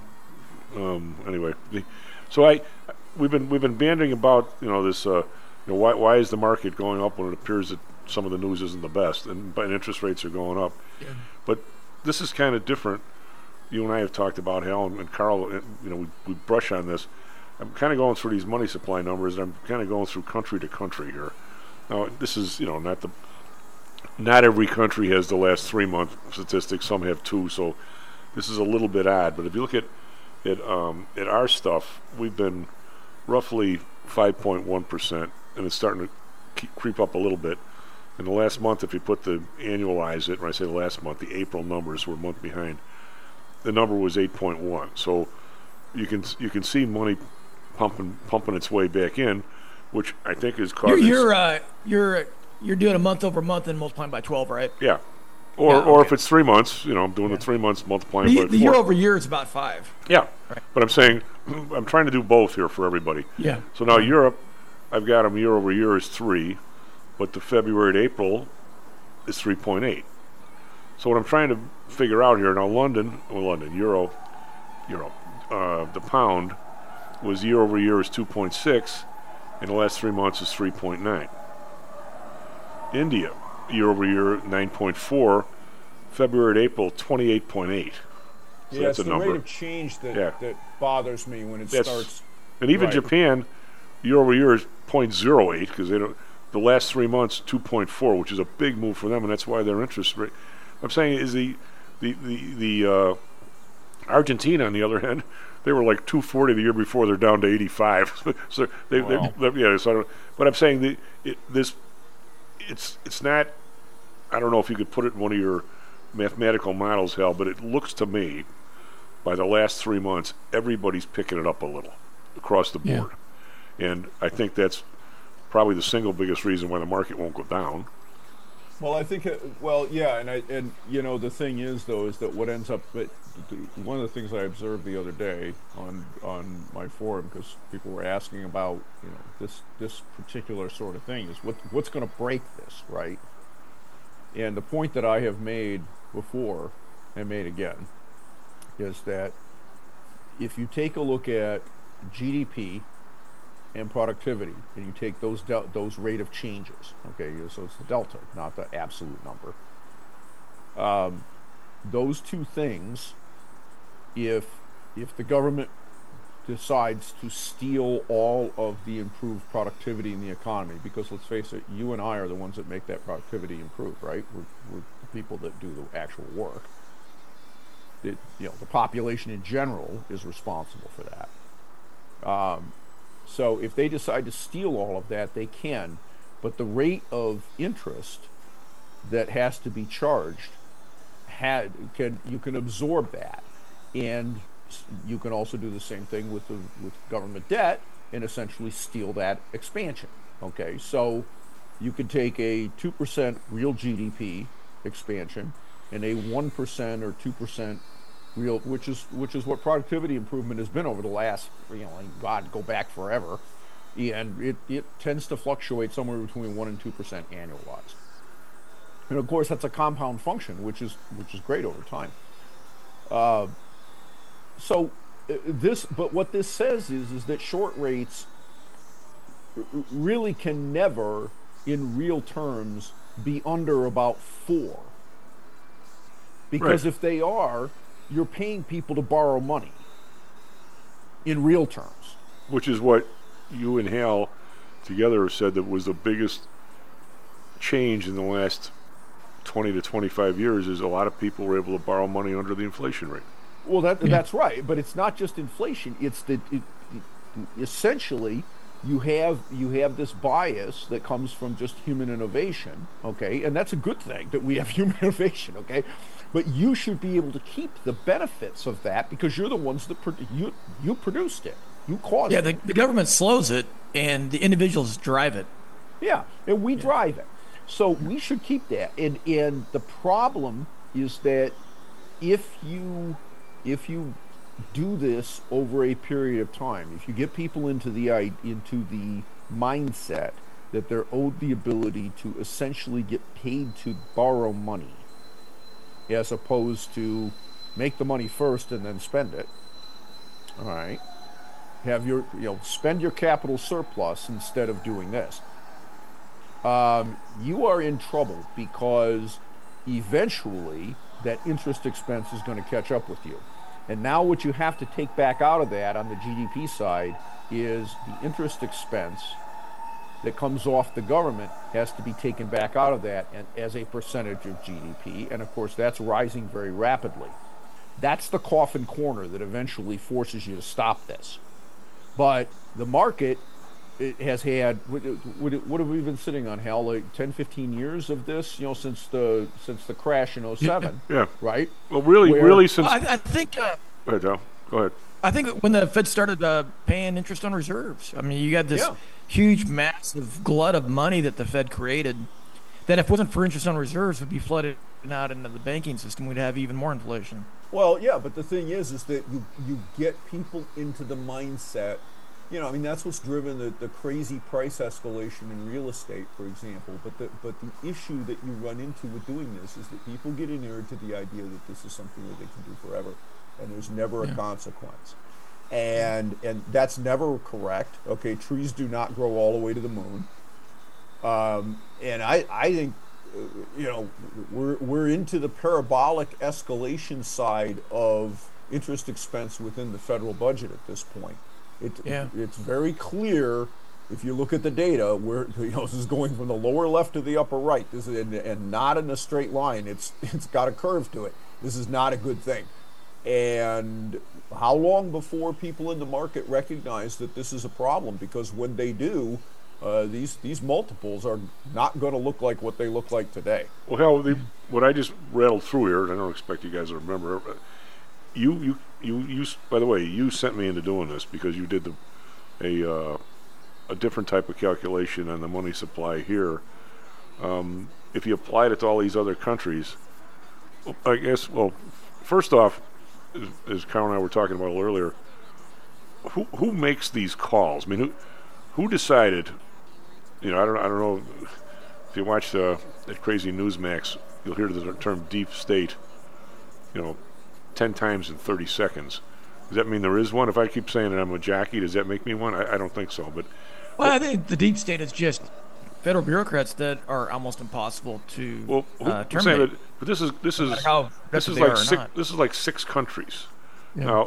Anyway, so we've been banding about this. Why is the market going up when it appears that some of the news isn't the best and interest rates are going up? Yeah. But this is kind of different. You and I have talked about, Hal and Carl. We brush on this. I'm kind of going through these money supply numbers, and I'm kind of going through country to country here. Now, this is, not every country has the last 3-month statistics. Some have 2, so this is a little bit odd. But if you look at our stuff, we've been roughly 5.1%, and it's starting to creep up a little bit. In the last month, if you annualize it, when I say the last month, the April numbers were a month behind. The number was 8.1. So you can see money pumping its way back in, which I think is causing. You're doing a month over month and multiplying by 12, right? Yeah. Or if it's 3 months, I'm doing the 3 months multiplying by 4. The year over year is about 5. Yeah. Right. But I'm saying I'm trying to do both here for everybody. Yeah. So now Europe, I've got them year over year is 3, but the February to April is 3.8. So what I'm trying to figure out here now, euro, the pound was year over year is 2.6. In the last 3 months is 3.9. India, year over year, 9.4. February to April, 28.8. So yeah, that's it's a number. The rate of change that bothers me when it starts. And even right. Japan, year over year is 0.08 because the last 3 months 2.4, which is a big move for them, and that's why their interest rate. I'm saying is Argentina, on the other hand, they were like 240 the year before. They're down to 85. So yeah. So but I'm saying it's not. I don't know if you could put it in one of your mathematical models, Hal, but it looks to me, by the last 3 months, everybody's picking it up a little across the board, and I think that's probably the single biggest reason why the market won't go down. Well, I think, and you know, the thing is, though, is that what ends up, one of the things I observed the other day on my forum, because people were asking about, you know, this particular sort of thing, is what's going to break this, right? And the point that I have made before, and made again, is that if you take a look at GDP and productivity, and you take those rate of changes, okay, so it's the delta, not the absolute number. Those two things, if the government decides to steal all of the improved productivity in the economy, because let's face it, you and I are the ones that make that productivity improve, right? We're the people that do the actual work. You know, the population in general is responsible for that. So if they decide to steal all of that, they can, but the rate of interest that has to be charged, you can absorb that, and you can also do the same thing with government debt and essentially steal that expansion. Okay, so you could take a 2% real GDP expansion and a 1% or 2% real, which is what productivity improvement has been over the last, God, go back forever, and it tends to fluctuate somewhere between 1% and 2% annualized. And of course, that's a compound function, which is great over time. But what this says is that short rates really can never, in real terms, be under about 4. Because if they are, you're paying people to borrow money in real terms. Which is what you and Hal together have said that was the biggest change in the last 20 to 25 years, is a lot of people were able to borrow money under the inflation rate. Well, that's right, but it's not just inflation. It's that essentially you have this bias that comes from just human innovation, okay, and that's a good thing that we have human innovation, okay. But you should be able to keep the benefits of that because you're the ones that you produced it, you caused it. Yeah, the government slows it, and the individuals drive it. Yeah, and we drive it. So we should keep that. And the problem is that if you do this over a period of time, if you get people into the mindset that they're owed the ability to essentially get paid to borrow money, as opposed to make the money first and then spend it, all right, have your spend your capital surplus instead of doing this, you are in trouble, because eventually that interest expense is going to catch up with you. And now what you have to take back out of that on the GDP side is the interest expense that comes off the government has to be taken back out of that and as a percentage of GDP. And of course, that's rising very rapidly. That's the coffin corner that eventually forces you to stop this. But the market, it has had, what have we been sitting on, Hal, like 10, 15 years of this, since the crash in 07, yeah. Right? Well, really since... I think... Go ahead, Hal. Go ahead. I think when the Fed started paying interest on reserves, I mean, you got this huge, massive glut of money that the Fed created that if it wasn't for interest on reserves would be flooded out into the banking system. We'd have even more inflation. Well, yeah, but the thing is that you get people into the mindset. That's what's driven the crazy price escalation in real estate, for example. But the issue that you run into with doing this is that people get inured to the idea that this is something that they can do forever, and there's never a consequence. And that's never correct. Okay, trees do not grow all the way to the moon. And I think we're into the parabolic escalation side of interest expense within the federal budget at this point. It's very clear if you look at the data where this is going from the lower left to the upper right. This is and not in a straight line. It's got a curve to it. This is not a good thing. And how long before people in the market recognize that this is a problem? Because when they do, these multiples are not going to look like what they look like today. Well, hell, what I just rattled through here, and I don't expect you guys to remember. You. By the way, you sent me into doing this because you did a different type of calculation on the money supply here. If you applied it to all these other countries, I guess. Well, first off, as Carl and I were talking about earlier, who makes these calls? I mean, who decided? I don't know. If you watch that crazy Newsmax, you'll hear the term deep state. 10 times in 30 seconds. Does that mean there is one? If I keep saying that I'm a jockey, does that make me one? I don't think so. But I think the deep state is just federal bureaucrats that are almost impossible to terminate. But this is like six countries. Yeah. Now,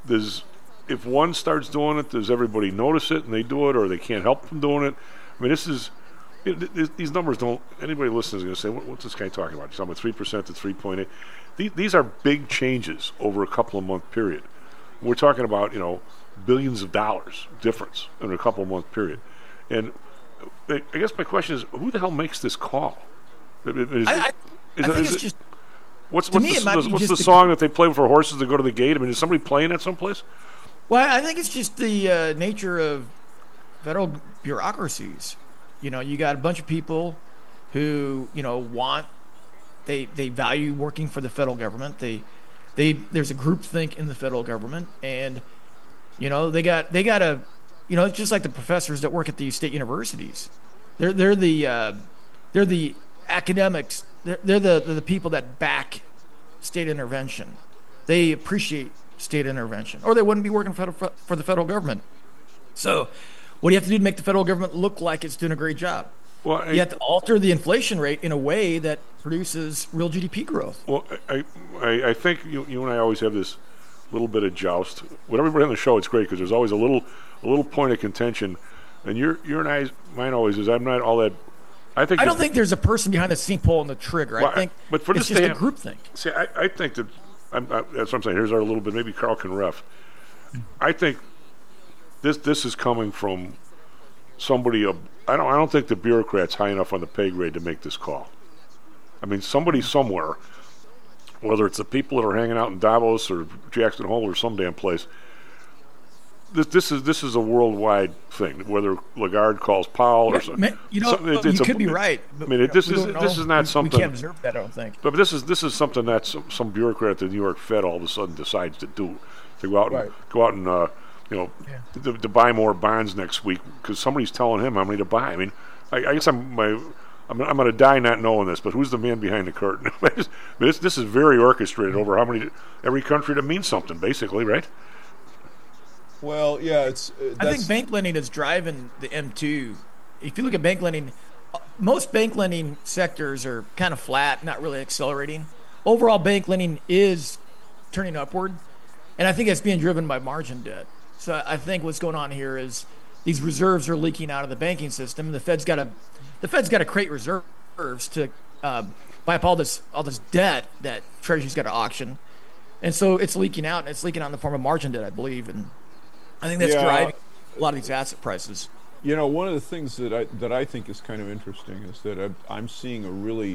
if one starts doing it, does everybody notice it and they do it, or they can't help from doing it? I mean, these numbers don't. Anybody listening is going to say, "What's this guy talking about?" He's talking about 3% to 3.8. These are big changes over a couple of month period. We're talking about billions of dollars difference in a couple of month period. And I guess my question is, who the hell makes this call? I think it's just. What's the song that they play for horses that go to the gate? I mean, is somebody playing that someplace? Well, I think it's just the nature of federal bureaucracies. You got a bunch of people who want. They value working for the federal government. There's a groupthink in the federal government, and they got a it's just like the professors that work at the state universities. They're the academics. They're the people that back state intervention. They appreciate state intervention, or they wouldn't be working for the federal government. So, what do you have to do to make the federal government look like it's doing a great job? Well, you have to alter the inflation rate in a way that produces real GDP growth. Well, I think you and I always have this little bit of joust. With everybody on the show, it's great because there's always a little point of contention. And mine always is I'm not all that. I don't think there's a person behind the scene pulling the trigger. Well, I think but for it's this just a group thing. See, I think that that's what I'm saying. Here's our little bit. Maybe Carl can ref. I think this is coming from somebody. I don't think the bureaucrat's high enough on the pay grade to make this call. I mean, somebody somewhere, whether it's the people that are hanging out in Davos or Jackson Hole or some damn place, this is a worldwide thing. Whether Lagarde calls Powell or something, you could be right. I mean, this is not something. We can't observe that, I don't think. But this is something that some bureaucrat at the New York Fed all of a sudden decides to do. To go out and to buy more bonds next week because somebody's telling him how many to buy. I mean, I guess I'm going to die not knowing this, but who's the man behind the curtain? This is very orchestrated over how many every country to mean something, basically, right? Well, yeah, I think bank lending is driving the M2. If you look at bank lending, most bank lending sectors are kind of flat, not really accelerating. Overall, bank lending is turning upward, and I think it's being driven by margin debt. So I think what's going on here is these reserves are leaking out of the banking system. The Fed's got to create reserves to buy up all this debt that Treasury's got to auction, and so it's leaking out, and it's leaking out in the form of margin debt, I believe, and I think that's driving a lot of these asset prices. One of the things that I think is kind of interesting is that I'm seeing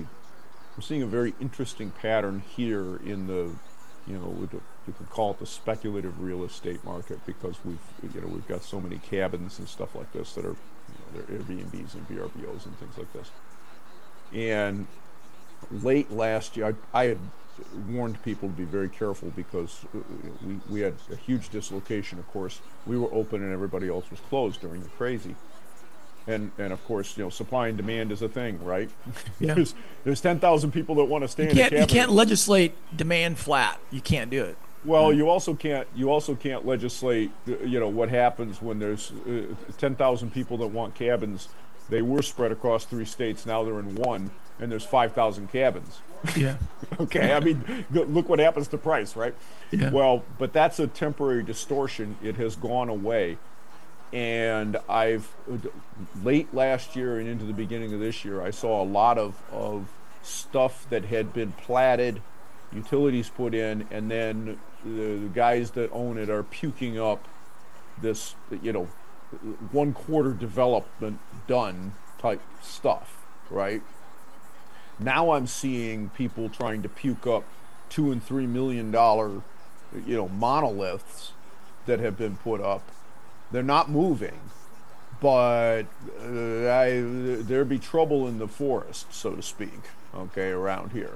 a very interesting pattern here in the you could call it the speculative real estate market because we've got so many cabins and stuff like this that are they're Airbnbs and VRBOs and things like this. And late last year, I had warned people to be very careful because we had a huge dislocation. Of course, we were open and everybody else was closed during the crazy. And of course, supply and demand is a thing, right? Yeah. There's 10,000 people that want to stay in the cabin. You can't legislate demand flat. You can't do it. Well, you also can't legislate. What happens when there's 10,000 people that want cabins. They were spread across 3 states. Now they're in 1, and there's 5,000 cabins. Yeah. Okay. I mean, look what happens to price, right? Yeah. Well, but that's a temporary distortion. It has gone away. And late last year and into the beginning of this year, I saw a lot of stuff that had been platted utilities put in, and then the guys that own it are puking up this, 1 quarter development done type stuff, right? Now I'm seeing people trying to puke up $2 and $3 million, monoliths that have been put up. They're not moving, but there be trouble in the forest, so to speak. Okay, around here,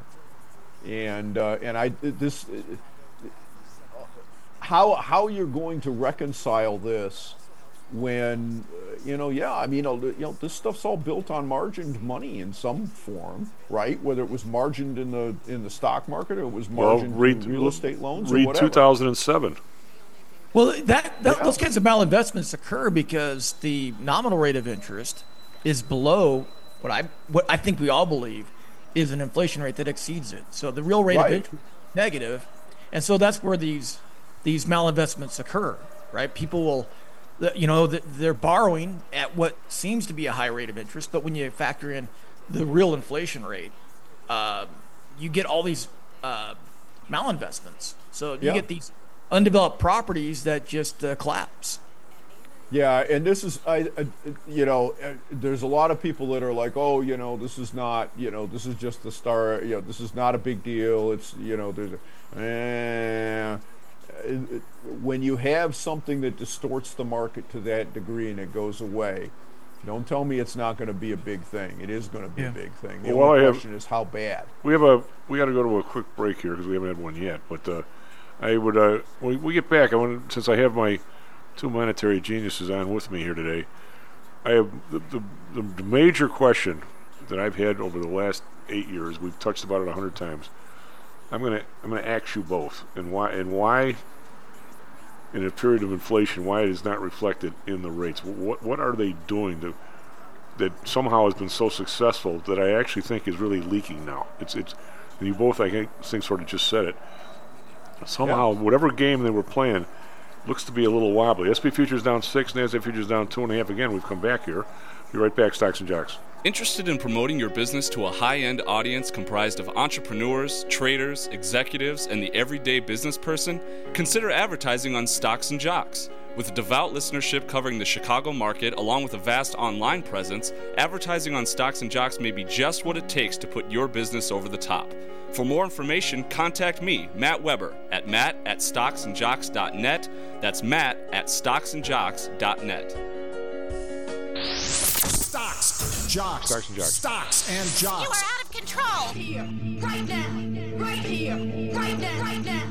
how you're going to reconcile this when this stuff's all built on margined money in some form, right? Whether it was margined in the stock market or it was margined in real estate loans or whatever. Read 2007. Well, those kinds of malinvestments occur because the nominal rate of interest is below what I think we all believe is an inflation rate that exceeds it. So the real rate of interest is negative, and so that's where these malinvestments occur, right? People will, they're borrowing at what seems to be a high rate of interest, but when you factor in the real inflation rate, you get all these malinvestments. So you get these undeveloped properties that just collapse. Yeah, and this is, there's a lot of people that are like, oh, this is not, this is just the start, this is not a big deal. It's, when you have something that distorts the market to that degree and it goes away, don't tell me it's not going to be a big thing. It is going to be a big thing. The only question is how bad. We got to go to a quick break here because we haven't had one yet. But when we get back, since I have my two monetary geniuses on with me here today, I have the major question that I've had over the last 8 years. We've touched about it 100 times. I'm gonna ask you both, and why in a period of inflation, why it is not reflected in the rates. What are they doing that somehow has been so successful that I actually think is really leaking now? It's and you both, I think, sort of just said it. Somehow, whatever game they were playing looks to be a little wobbly. SP futures down 6, NASDAQ futures down 2.5. Again, we've come back here. Be right back, Stocks and Jocks. Interested in promoting your business to a high-end audience comprised of entrepreneurs, traders, executives, and the everyday business person? Consider advertising on Stocks and Jocks. With a devout listenership covering the Chicago market, along with a vast online presence, advertising on Stocks and Jocks may be just what it takes to put your business over the top. For more information, contact me, Matt Weber, at matt@stocksandjocks.net. That's matt@stocksandjocks.net. Stocks, Jocks. Stocks and Jocks. Stocks and Jocks. You are out of control. Here, right now, right here, right now, right now.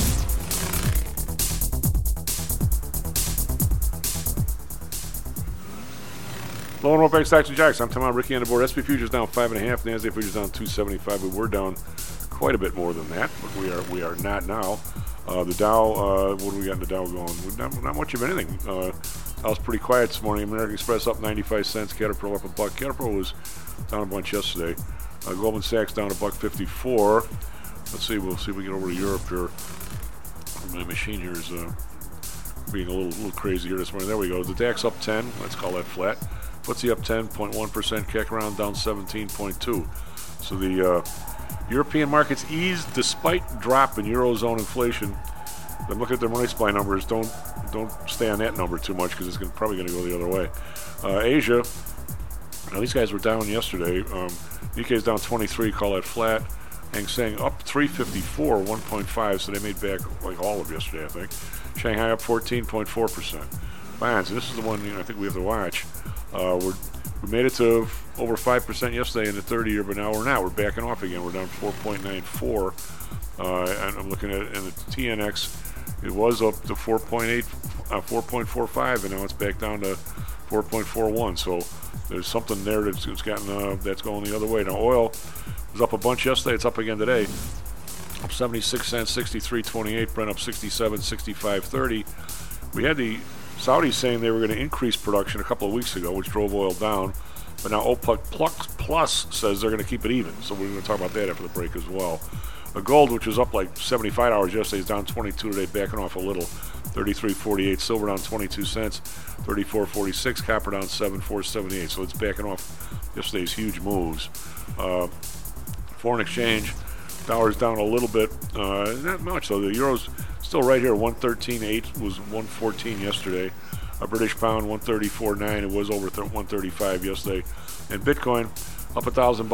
Hello and welcome back to Stocks and Jocks. I'm Tom, Ricky on the board. SP futures down 5.5. NASDAQ futures down 275. We were down quite a bit more than that, but we are not now. The Dow, what do we got in the Dow going? Not much of anything. I was pretty quiet this morning. American Express up 95 cents. Caterpillar up $1. Caterpillar was down a bunch yesterday. Goldman Sachs down $1.54. Let's see. We'll see if we get over to Europe here. My machine here is being a little crazy here this morning. There we go. The DAX up 10. Let's call that flat. FTSE up 10.1%. CAC around down 17.2. So the European markets eased despite drop in Eurozone inflation. Then look at their money supply numbers. Don't stay on that number too much because it's probably going to go the other way. Asia, now these guys were down yesterday. Nikkei's down 23, call that flat. Hang Seng up 354, 1.5, so they made back like all of yesterday, I think. Shanghai up 14.4%. Bonds, and this is the one I think we have to watch. We made it to over 5% yesterday in the 30-year, but now we're not. We're backing off again. We're down 4.94. And I'm looking at it in the TNX. It was up to 4.45, and now it's back down to 4.41. So there's something there that's going the other way. Now oil was up a bunch yesterday. It's up again today. Up 76 cents, 63.28. Brent up 67, 65.30. We had the Saudis saying they were going to increase production a couple of weeks ago, which drove oil down. But now OPEC Plus says they're going to keep it even. So we're going to talk about that after the break as well. Gold, which was up like $75 yesterday, is down 22 today, backing off a little, 33.48. Silver down 22 cents, 34.46. Copper down 7.478. So it's backing off yesterday's huge moves. Foreign exchange, Dollar's down a little bit, not much though. The euro's still right here, 113.8 was 114 yesterday. A British pound 134.9. It was over 135 yesterday. And Bitcoin up $1,000,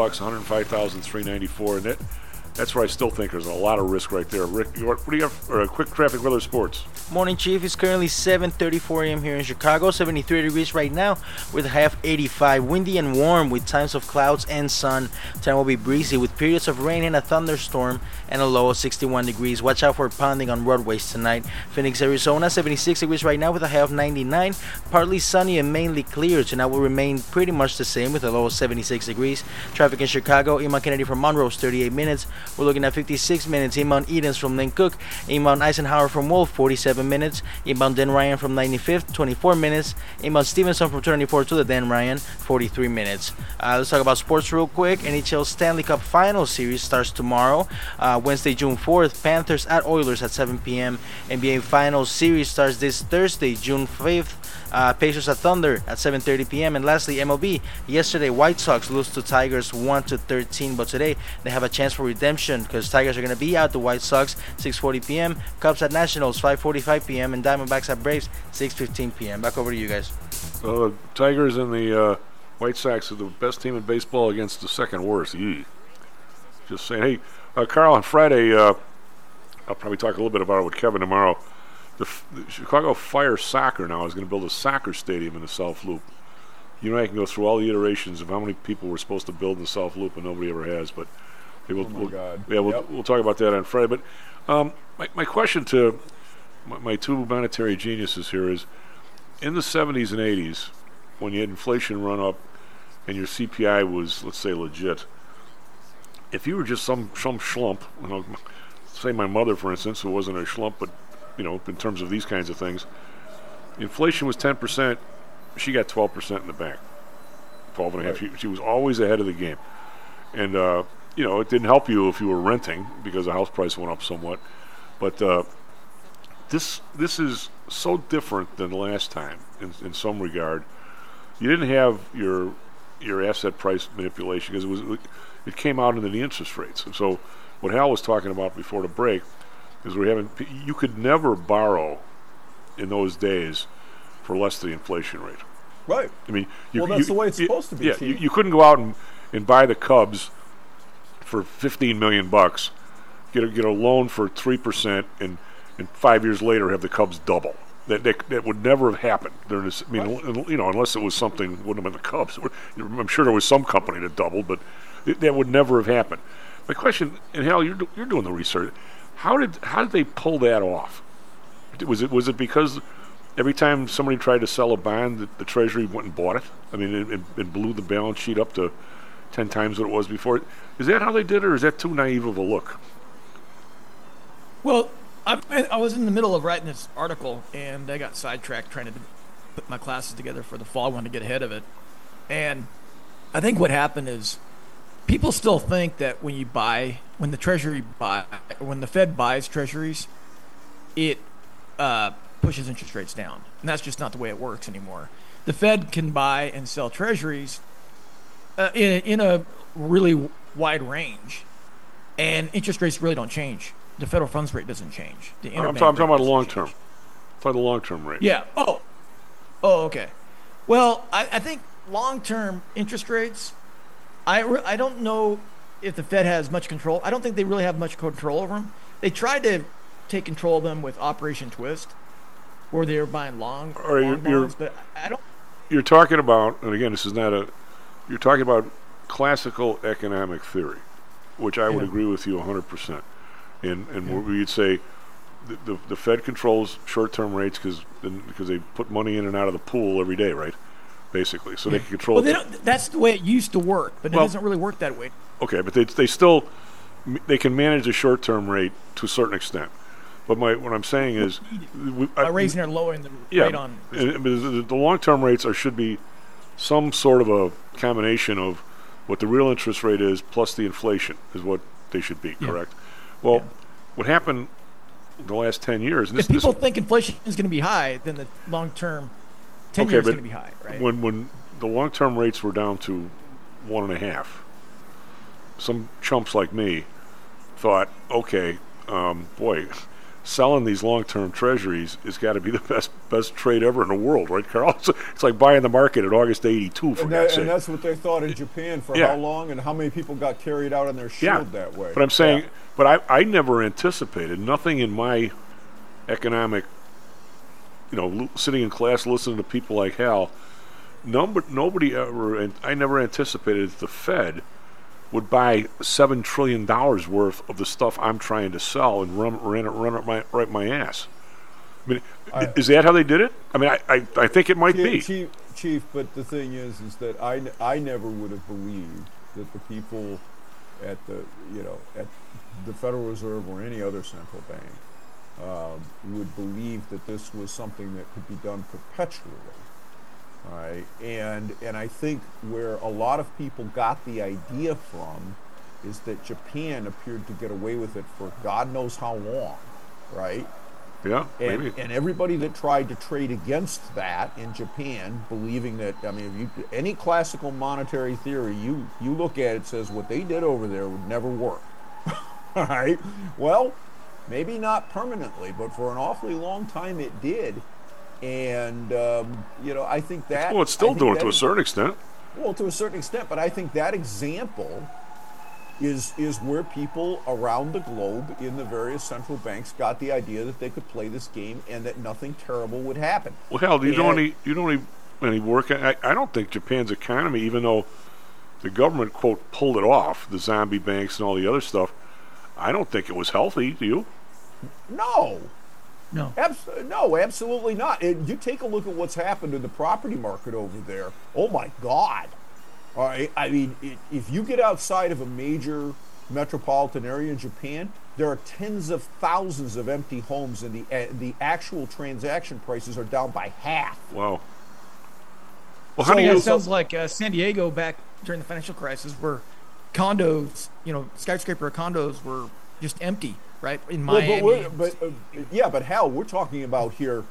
105,394. And that's where I still think there's a lot of risk right there. Rick, what do you have? Or quick traffic weather sports. Morning, Chief. It's currently 7:34 a.m. here in Chicago. 73 degrees right now with a high of 85. Windy and warm with times of clouds and sun. Time will be breezy with periods of rain and a thunderstorm and a low of 61 degrees. Watch out for pounding on roadways tonight. Phoenix, Arizona, 76 degrees right now with a high of 99. Partly sunny and mainly clear. Tonight will remain pretty much the same with a low of 76 degrees. Traffic in Chicago. Inbound Kennedy from Monroe's 38 minutes. We're looking at 56 minutes. Inbound Edens from Lynn Cook. Inbound Eisenhower from Wolf, 47 minutes. Inbound Dan Ryan from 95th, 24 minutes. Inbound Stevenson from 24 to the Dan Ryan, 43 minutes. Let's talk about sports real quick. NHL Stanley Cup Final Series starts tomorrow, Wednesday, June 4th. Panthers at Oilers at 7 p.m. NBA Final Series starts this Thursday, June 5th. Pacers at Thunder at 7:30 p.m. And lastly, MLB. Yesterday, White Sox lose to Tigers 1-13, but today they have a chance for redemption because Tigers are going to be out the White Sox 6:40 p.m. Cubs at Nationals 5:45 p.m. and Diamondbacks at Braves 6:15 p.m. Back over to you guys. The Tigers and the White Sox are the best team in baseball against the second worst. Yee. Just saying. Hey, Carl, on Friday, I'll probably talk a little bit about it with Kevin tomorrow. The Chicago Fire Soccer now is going to build a soccer stadium in the South Loop. You know, I can go through all the iterations of how many people were supposed to build in the South Loop, and nobody ever has. But we'll talk about that on Friday. But my question to my two monetary geniuses here is, in the 70s and 80s, when you had inflation run up and your CPI was, let's say, legit, if you were just some schlump, say my mother, for instance, who wasn't a schlump, but in terms of these kinds of things, inflation was 10%. She got 12% in the bank, 12 and a half. She was always ahead of the game, and it didn't help you if you were renting because the house price went up somewhat. But this is so different than last time in some regard. You didn't have your asset price manipulation because it came out into the interest rates. And so what Hal was talking about before the break is you could never borrow in those days for less than the inflation rate. Right. I mean, that's the way it's supposed to be. Yeah, you couldn't go out and buy the Cubs for $15 million, get a loan for 3%, and 5 years later have the Cubs double. That would never have happened. Unless it was something, wouldn't have been the Cubs. I'm sure there was some company that doubled, but that would never have happened. My question, and Hal, you're doing the research. How did they pull that off? Was it because every time somebody tried to sell a bond, the Treasury went and bought it? I mean, it blew the balance sheet up to 10 times what it was before. Is that how they did it, or is that too naive of a look? Well, I was in the middle of writing this article, and I got sidetracked trying to put my classes together for the fall. I wanted to get ahead of it. And I think what happened is people still think that when the Fed buys treasuries, it pushes interest rates down. And that's just not the way it works anymore. The Fed can buy and sell treasuries in a really wide range, and interest rates really don't change. The federal funds rate doesn't change. I'm talking about long term. The long-term rate. Yeah. Oh, okay. Well, I think long-term interest rates, I don't know if the Fed has much control. I don't think they really have much control over them. They tried to take control of them with Operation Twist, where they were buying long bonds, but I don't. You're talking about, and again, this is not you're talking about classical economic theory, which I would agree with you 100%. And we'd say the Fed controls short-term rates because they put money in and out of the pool every day, right? Basically, so they can control. Well, that's the way it used to work, but it doesn't really work that way. Okay, but they can manage the short-term rate to a certain extent. But what I'm saying is, by raising or lowering the rate on. The long-term rates should be some sort of a combination of what the real interest rate is plus the inflation is what they should be. Correct. Well, what happened in the last 10 years? If people think inflation is going to be high, then the long-term 10 years is going to be high, right? When the long-term rates were down to 1.5, some chumps like me thought, okay, boy, selling these long-term treasuries has got to be the best trade ever in the world, right, Carl? It's like buying the market in August '82, for God's sake. And that's what they thought in Japan for how long, and how many people got carried out on their shield that way. But I'm saying, but I never anticipated, nothing in my economic, sitting in class listening to people like Hal, nobody ever, and I never anticipated that the Fed would buy $7 trillion worth of the stuff I'm trying to sell and run it right my ass. I mean, is that how they did it? I mean, I think it might be. Chief, but the thing is that I never would have believed that the people at the Federal Reserve or any other central bank would believe that this was something that could be done perpetually. All right, and I think where a lot of people got the idea from is that Japan appeared to get away with it for God knows how long, right? Yeah, maybe. And everybody that tried to trade against that in Japan, believing that, I mean, any classical monetary theory, you look at it, says what they did over there would never work. All right, well, maybe not permanently, but for an awfully long time it did. And, I think that... Well, it's still doing it to a certain extent. Well, to a certain extent, but I think that example is where people around the globe in the various central banks got the idea that they could play this game and that nothing terrible would happen. Well, hell, do you know any work? I don't think Japan's economy, even though the government, quote, pulled it off, the zombie banks and all the other stuff, I don't think it was healthy, do you? No. No. No, absolutely not. You take a look at what's happened in the property market over there. Oh, my God. All right. I mean, if you get outside of a major metropolitan area in Japan, there are tens of thousands of empty homes, and the actual transaction prices are down by half. Wow. Well, how do you... It sounds like San Diego back during the financial crisis, where condos, skyscraper condos were just empty. Right in Miami, but Hal, we're talking about here,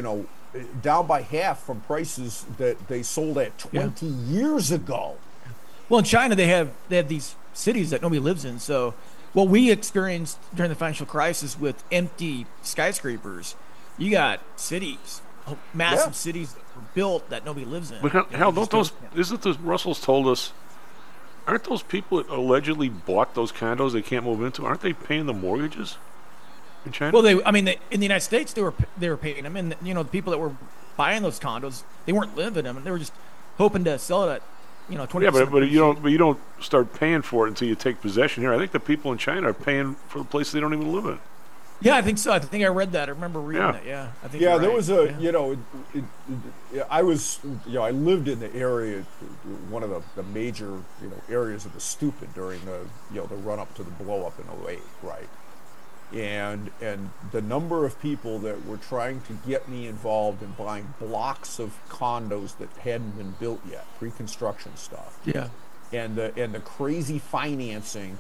down by half from prices that they sold at 20 years ago. Well, in China, they have these cities that nobody lives in. So, what we experienced during the financial crisis with empty skyscrapers, you got cities, massive cities that were built that nobody lives in. But Hal, isn't the Russells told us? Aren't those people that allegedly bought those condos they can't move into? Aren't they paying the mortgages in China? Well, in the United States, they were paying them, and the people that were buying those condos, they weren't living in them, and they were just hoping to sell it at 20%. Yeah, but you don't start paying for it until you take possession here. I think the people in China are paying for the place they don't even live in. Yeah, I think so. I think I read that. I remember reading that. Yeah, I think. Yeah, there was I lived in the area, one of the major areas of the stupid during the run up to the blow up in 2008, right? And the number of people that were trying to get me involved in buying blocks of condos that hadn't been built yet, pre-construction stuff. Yeah. And the crazy financing.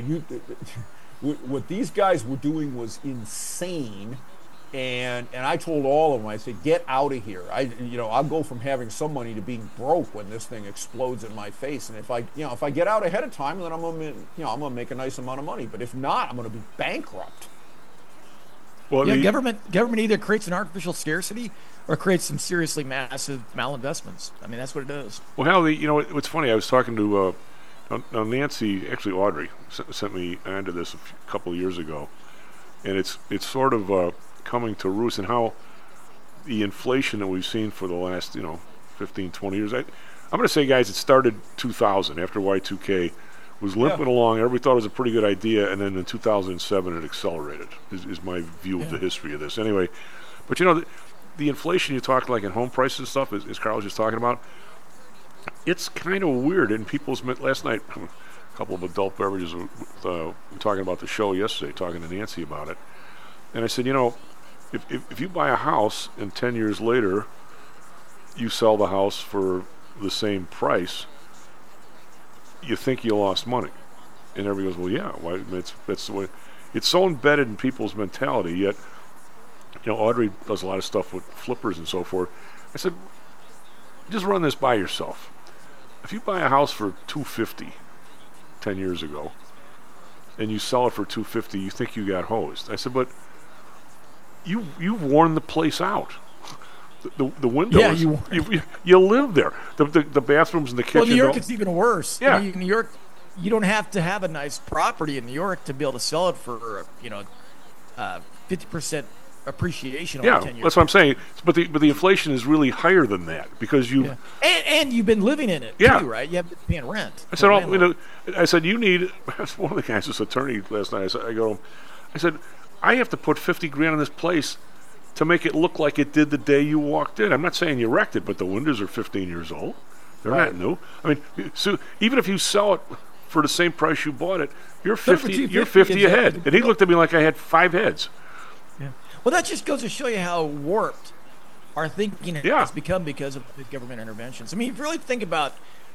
What these guys were doing was insane, and I told all of them, I said, get out of here. I'll go from having some money to being broke when this thing explodes in my face. And if I get out ahead of time, then I'm gonna make a nice amount of money. But if not, I'm gonna be bankrupt. Well, government either creates an artificial scarcity or creates some seriously massive malinvestments. I mean, that's what it does. Well, Hal, what's funny? I was talking to. Now, Nancy, actually Audrey, sent me onto this a couple of years ago, and it's sort of coming to roost in how the inflation that we've seen for the last 15, 20 years. I'm going to say, guys, it started 2000 after Y2K, was limping along. Everybody thought it was a pretty good idea, and then in 2007 it accelerated. Is my view of the history of this. Anyway, but the inflation you talk like in home prices and stuff, as Carl was just talking about. It's kind of weird in people's... Last night, a couple of adult beverages were talking about the show yesterday, talking to Nancy about it. And I said, if you buy a house and 10 years later you sell the house for the same price, you think you lost money. And everybody goes, well, yeah. Why? That's the way... It's so embedded in people's mentality, yet, Audrey does a lot of stuff with flippers and so forth. I said, just run this by yourself. If you buy a house for $250 10 years ago, and you sell it for $250, you think you got hosed. I said, but you've worn the place out. The windows. Yeah, you live there. The bathrooms and the kitchen. Well, New York, it's even worse. Yeah. New York, you don't have to have a nice property in New York to be able to sell it for 50% appreciation over 10 years. That's what I'm saying. But the inflation is really higher than that because you and you've been living in it too, right? You have been paying rent. I said you need. One of the guys, this attorney last night. I said I have to put $50,000 in this place to make it look like it did the day you walked in. I'm not saying you wrecked it, but the windows are 15 years old. They're not new. I mean, so even if you sell it for the same price you bought it, you're 50. You're 50 ahead. And he looked at me like I had 5 heads. Yeah. Well, that just goes to show you how warped our thinking has become because of the government interventions. I mean, if you really think about,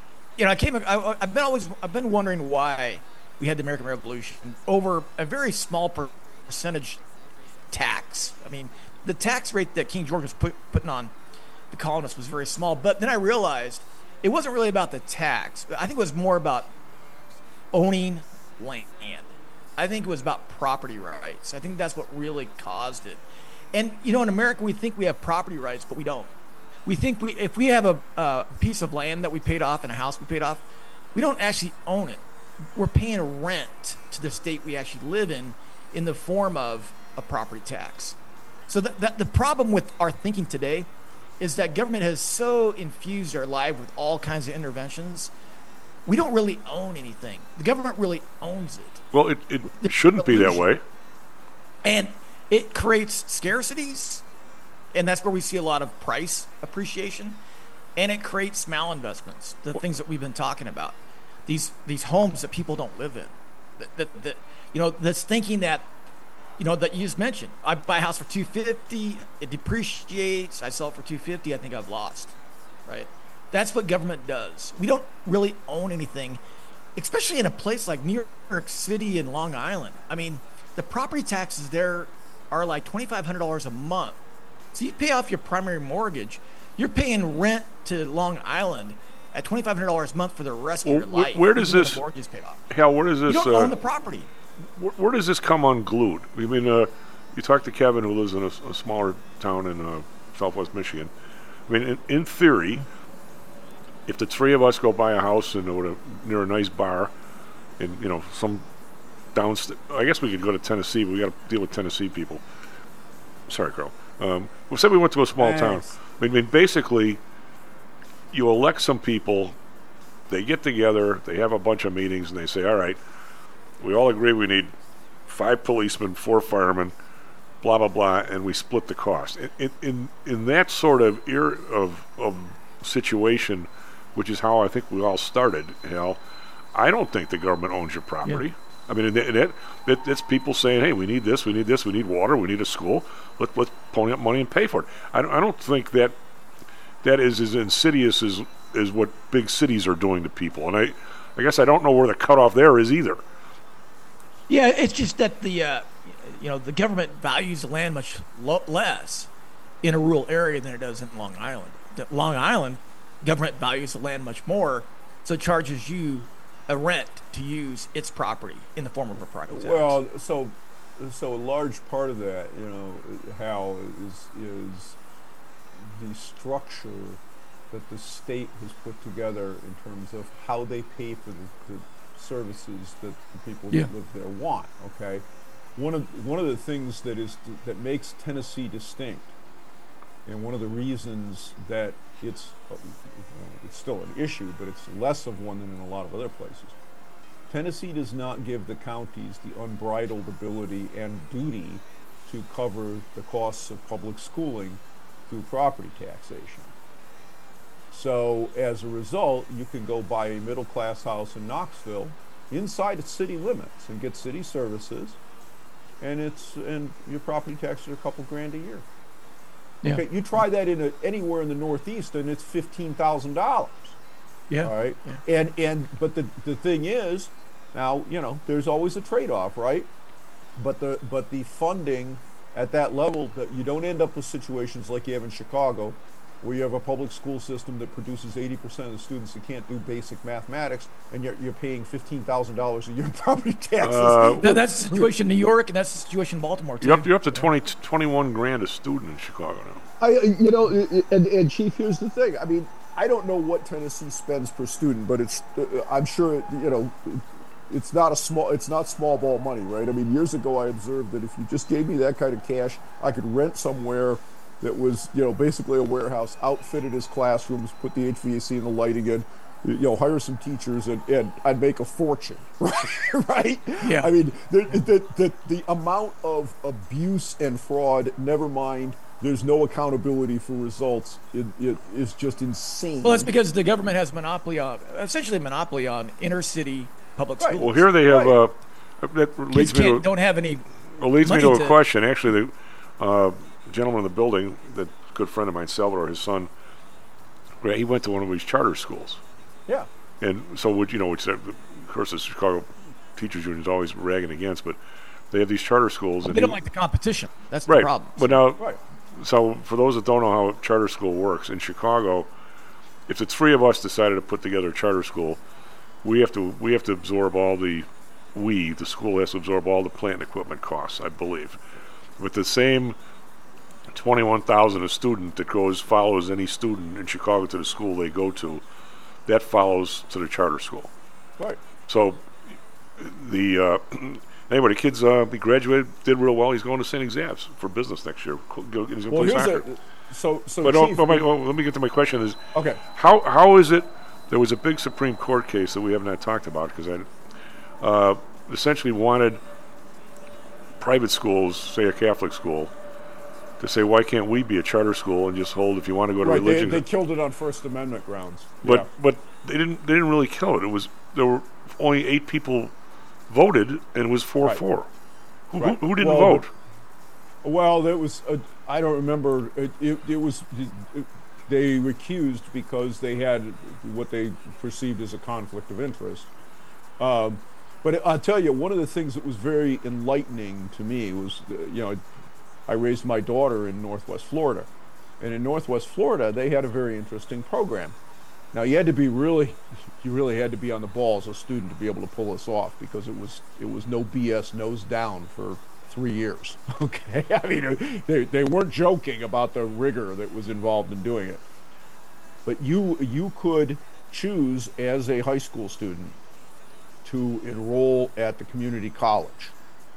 I've been wondering why we had the American Revolution over a very small percentage tax. I mean, the tax rate that King George was putting on the colonists was very small. But then I realized it wasn't really about the tax. I think it was more about owning land. I think it was about property rights. I think that's what really caused it. And, in America, we think we have property rights, but we don't. We think if we have a piece of land that we paid off and a house we paid off, we don't actually own it. We're paying rent to the state we actually live in the form of a property tax. So the problem with our thinking today is that government has so infused our life with all kinds of interventions. We don't really own anything. The government really owns it. Well, it shouldn't be that way. And it creates scarcities, and that's where we see a lot of price appreciation. And it creates malinvestments, the things that we've been talking about. These homes that people don't live in. That's thinking that, that you just mentioned. I buy a house for $250, it depreciates. I sell it for $250. I think I've lost, right? That's what government does. We don't really own anything, especially in a place like New York City and Long Island. I mean, the property taxes there are like $2,500 a month. So you pay off your primary mortgage, you're paying rent to Long Island at $2,500 a month for the rest of your life. Where does this, Hal? Where does this? You don't own the property. Where does this come unglued? I mean, you talk to Kevin, who lives in a smaller town in Southwest Michigan. I mean, in theory, if the three of us go buy a house near a nice bar, in some downstate, I guess we could go to Tennessee. But we got to deal with Tennessee people. Sorry, Carl. We said we went to a small town. I mean, basically, you elect some people. They get together. They have a bunch of meetings, and they say, "All right, we all agree we need 5 policemen, 4 firemen, blah blah blah," and we split the cost. In that sort of situation, which is how I think we all started, Hal, I don't think the government owns your property. Yeah. I mean, it's people saying, "Hey, we need this, we need this, we need water, we need a school. Let's pony up money and pay for it." I don't think that is as insidious as what big cities are doing to people, and I guess I don't know where the cutoff there is either. Yeah, it's just that the government values the land much less in a rural area than it does in Long Island. Long Island, government values the land much more, so it charges you a rent to use its property in the form of a property tax. Well, so a large part of that, Hal, is the structure that the state has put together in terms of how they pay for the services that the people that live there want. Okay, one of the things that makes Tennessee distinct, and one of the reasons that it's still an issue, but it's less of one than in a lot of other places. Tennessee does not give the counties the unbridled ability and duty to cover the costs of public schooling through property taxation. So as a result, you can go buy a middle-class house in Knoxville inside its city limits and get city services, and your property taxes are a couple grand a year. Yeah. Okay, you try that anywhere in the Northeast, and it's $15,000. Yeah. All right. Yeah. But the thing is, now there's always a trade-off, right? But the funding at that level, that you don't end up with situations like you have in Chicago, where you have a public school system that produces 80% of the students that can't do basic mathematics, and yet you're paying $15,000 a year in property taxes. That's the situation in New York, and that's the situation in Baltimore too. You're up to 21 grand a student in Chicago now. And Chief, here's the thing. I mean, I don't know what Tennessee spends per student, but it's I'm sure it's not small ball money, right? I mean, years ago I observed that if you just gave me that kind of cash, I could rent somewhere that was, basically a warehouse, outfitted as classrooms, put the HVAC and the lighting in, hire some teachers, and I'd make a fortune, right? Yeah. I mean, the amount of abuse and fraud, never mind, there's no accountability for results. It is just insane. Well, that's because the government has essentially a monopoly on inner city public schools. Well, here they have. That leads Kids me to don't have any. leads me to a question. Actually, the gentleman in the building, that good friend of mine, Salvador, his son, he went to one of these charter schools. Yeah. And so, which of course, the Chicago Teachers Union is always ragging against, but they have these charter schools. Well, and they don't like the competition. That's the right. problem. But now, so for those that don't know how a charter school works, in Chicago, if the three of us decided to put together a charter school, we have to absorb all the school has to absorb all the plant and equipment costs, I believe. With the same $21,000 a student that follows any student in Chicago to the school they go to, that follows to the charter school. Right. So anyway, the kids he graduated, did real well. He's going to St. Xavier's for business next year. He's going to play soccer. Let me get to my question. Is okay. How is it? There was a big Supreme Court case that we have not talked about because I essentially wanted private schools, say a Catholic school, to say, why can't we be a charter school and just hold, if you want to go to religion? They killed it on First Amendment grounds. But they didn't really kill it. There were only 8 people voted, and it was 4-4. Who didn't vote? Well, there was I don't remember. It was they recused because they had what they perceived as a conflict of interest. But I'll tell you, one of the things that was very enlightening to me was, I raised my daughter in Northwest Florida. And in Northwest Florida, they had a very interesting program. Now, you really had to be on the ball as a student to be able to pull this off, because it was no BS, nose down for 3 years. Okay? I mean, they weren't joking about the rigor that was involved in doing it. But you could choose as a high school student to enroll at the community college.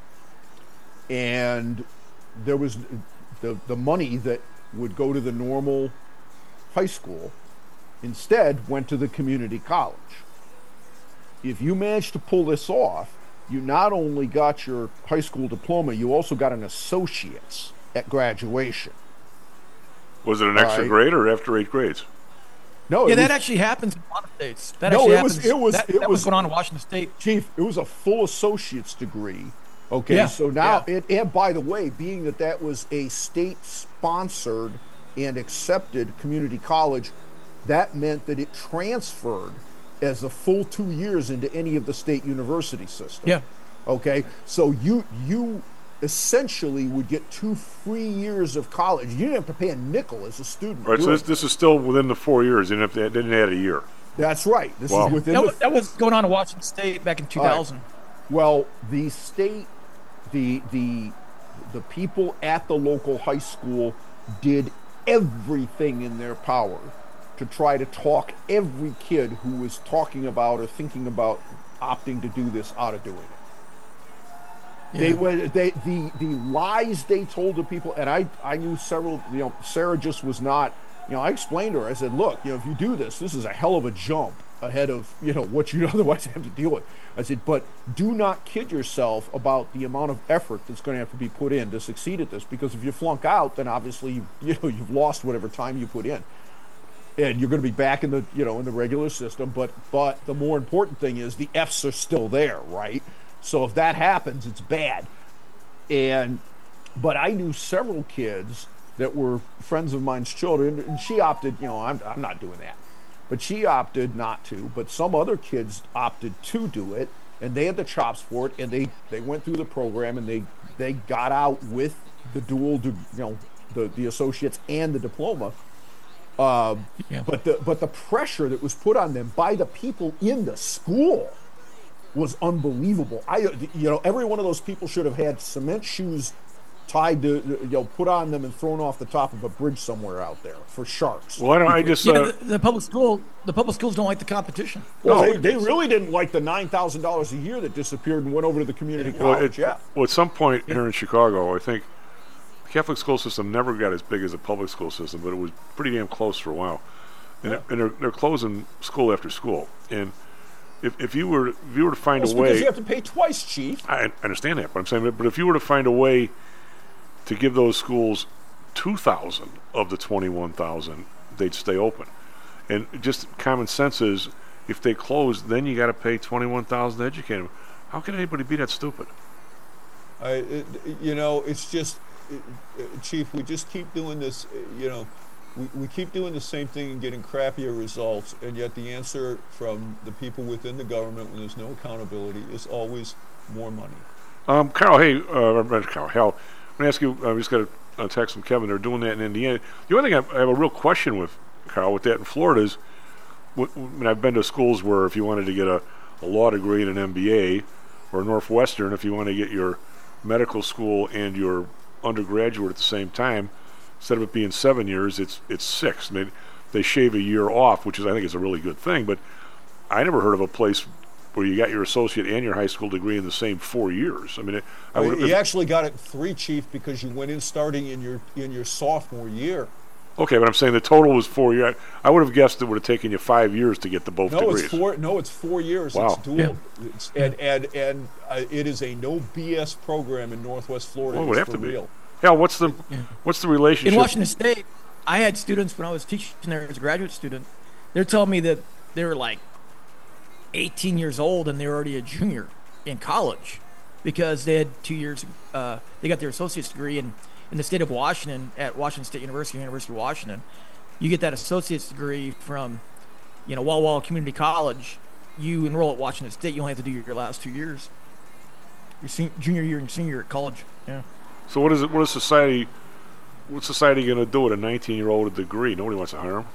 And there was the money that would go to the normal high school instead went to the community college. If you managed to pull this off, you not only got your high school diploma, you also got an associate's at graduation. Was it an extra grade or after 8 grades? No. That actually happens in a lot of states. That was going on in Washington State. Chief, it was a full associate's degree. Okay, yeah, so now, and by the way, being that was a state-sponsored and accepted community college, that meant that it transferred as a full 2 years into any of the state university systems. Yeah. Okay, so you essentially would get 2 free years of college. You didn't have to pay a nickel as a student. Right, so this is still within the 4 years. They didn't add a year. That's right. This is within that was going on in Washington State back in 2000. Right. Well, the state, the people at the local high school did everything in their power to try to talk every kid who was talking about or thinking about opting to do this out of doing it. Yeah. The lies they told to people, and I knew several. Sarah just was not. I explained to her. I said, look, if you do this is a hell of a jump ahead of what you'd otherwise have to deal with. I said, but do not kid yourself about the amount of effort that's going to have to be put in to succeed at this, because if you flunk out, then obviously you've lost whatever time you put in, and you're going to be back in the in the regular system. But the more important thing is the F's are still there, right? So if that happens, it's bad. But I knew several kids that were friends of mine's children, and she opted, I'm not doing that. But she opted not to. But some other kids opted to do it, and they had the chops for it, and they went through the program, and they got out with the dual, the associates and the diploma. But the pressure that was put on them by the people in the school was unbelievable. Every one of those people should have had cement shoes tied to, put on them and thrown off the top of a bridge somewhere out there for sharks. Well, I just the public schools don't like the competition. Well, they really didn't like the $9,000 a year that disappeared and went over to the community college. Well, at some point here in Chicago, I think the Catholic school system never got as big as the public school system, but it was pretty damn close for a while. And they're closing school after school. And if you were to find a way, because you have to pay twice, Chief. I understand that, but I'm saying, but if you were to find a way to give those schools 2,000 of the 21,000, they'd stay open. And just common sense is, if they close, then you got to pay 21,000 to educate them. How can anybody be that stupid? It's just, Chief, we just keep doing this. We keep doing the same thing and getting crappier results, and yet the answer from the people within the government, when there's no accountability, is always more money. Carl, hey, Hal. I'm going to ask you, we just got a text from Kevin. They're doing that in Indiana. The only thing I have a real question with, Carl, with that in Florida is, I've been to schools where if you wanted to get a law degree and an MBA, or Northwestern, if you want to get your medical school and your undergraduate at the same time, instead of it being 7 years, it's 6. I mean, they shave a year off, which I think is a really good thing. But I never heard of a place where you got your associate and your high school degree in the same 4 years. I mean, you actually got it 3, Chief, because you went in starting in your sophomore year. Okay, but I'm saying the total was 4 years. I would have guessed it would have taken you 5 years to get the both degrees. It's 4 years. Wow. It's dual. Yeah. It is a no BS program in Northwest Florida. Well, it would have to real. be. Hal, what's the relationship? In Washington State, I had students when I was teaching there as a graduate student. They're telling me that they were like 18 years old and they're already a junior in college because they had 2 years. They got their associate's degree in the state of Washington at Washington State University, University of Washington. You get that associate's degree from, Walla Walla Community College. You enroll at Washington State. You only have to do your last 2 years. Your junior year and senior year at college. Yeah. So what is society? What's society going to do with a 19-year-old with a degree? Nobody wants to hire him.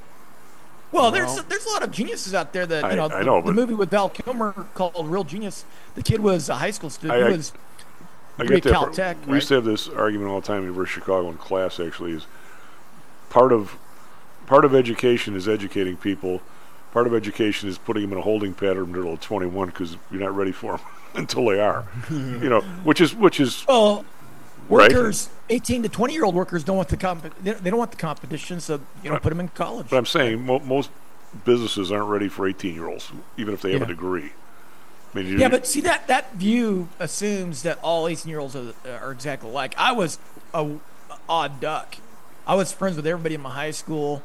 Well, there's a lot of geniuses out there that I know, the movie with Val Kilmer called Real Genius. The kid was a high school student. He was I get that. Caltech. We used to have this argument all the time in University of Chicago in class. Actually, is part of education is educating people. Part of education is putting them in a holding pattern until 21 because you're not ready for them until they are. Which is well, workers, right? 18 to 20-year-old workers don't want the they don't want the competition, so put them in college. But I'm saying most businesses aren't ready for 18-year-olds, even if they have a degree. I mean, but see that view assumes that all 18-year-olds are exactly alike. I was a odd duck. I was friends with everybody in my high school.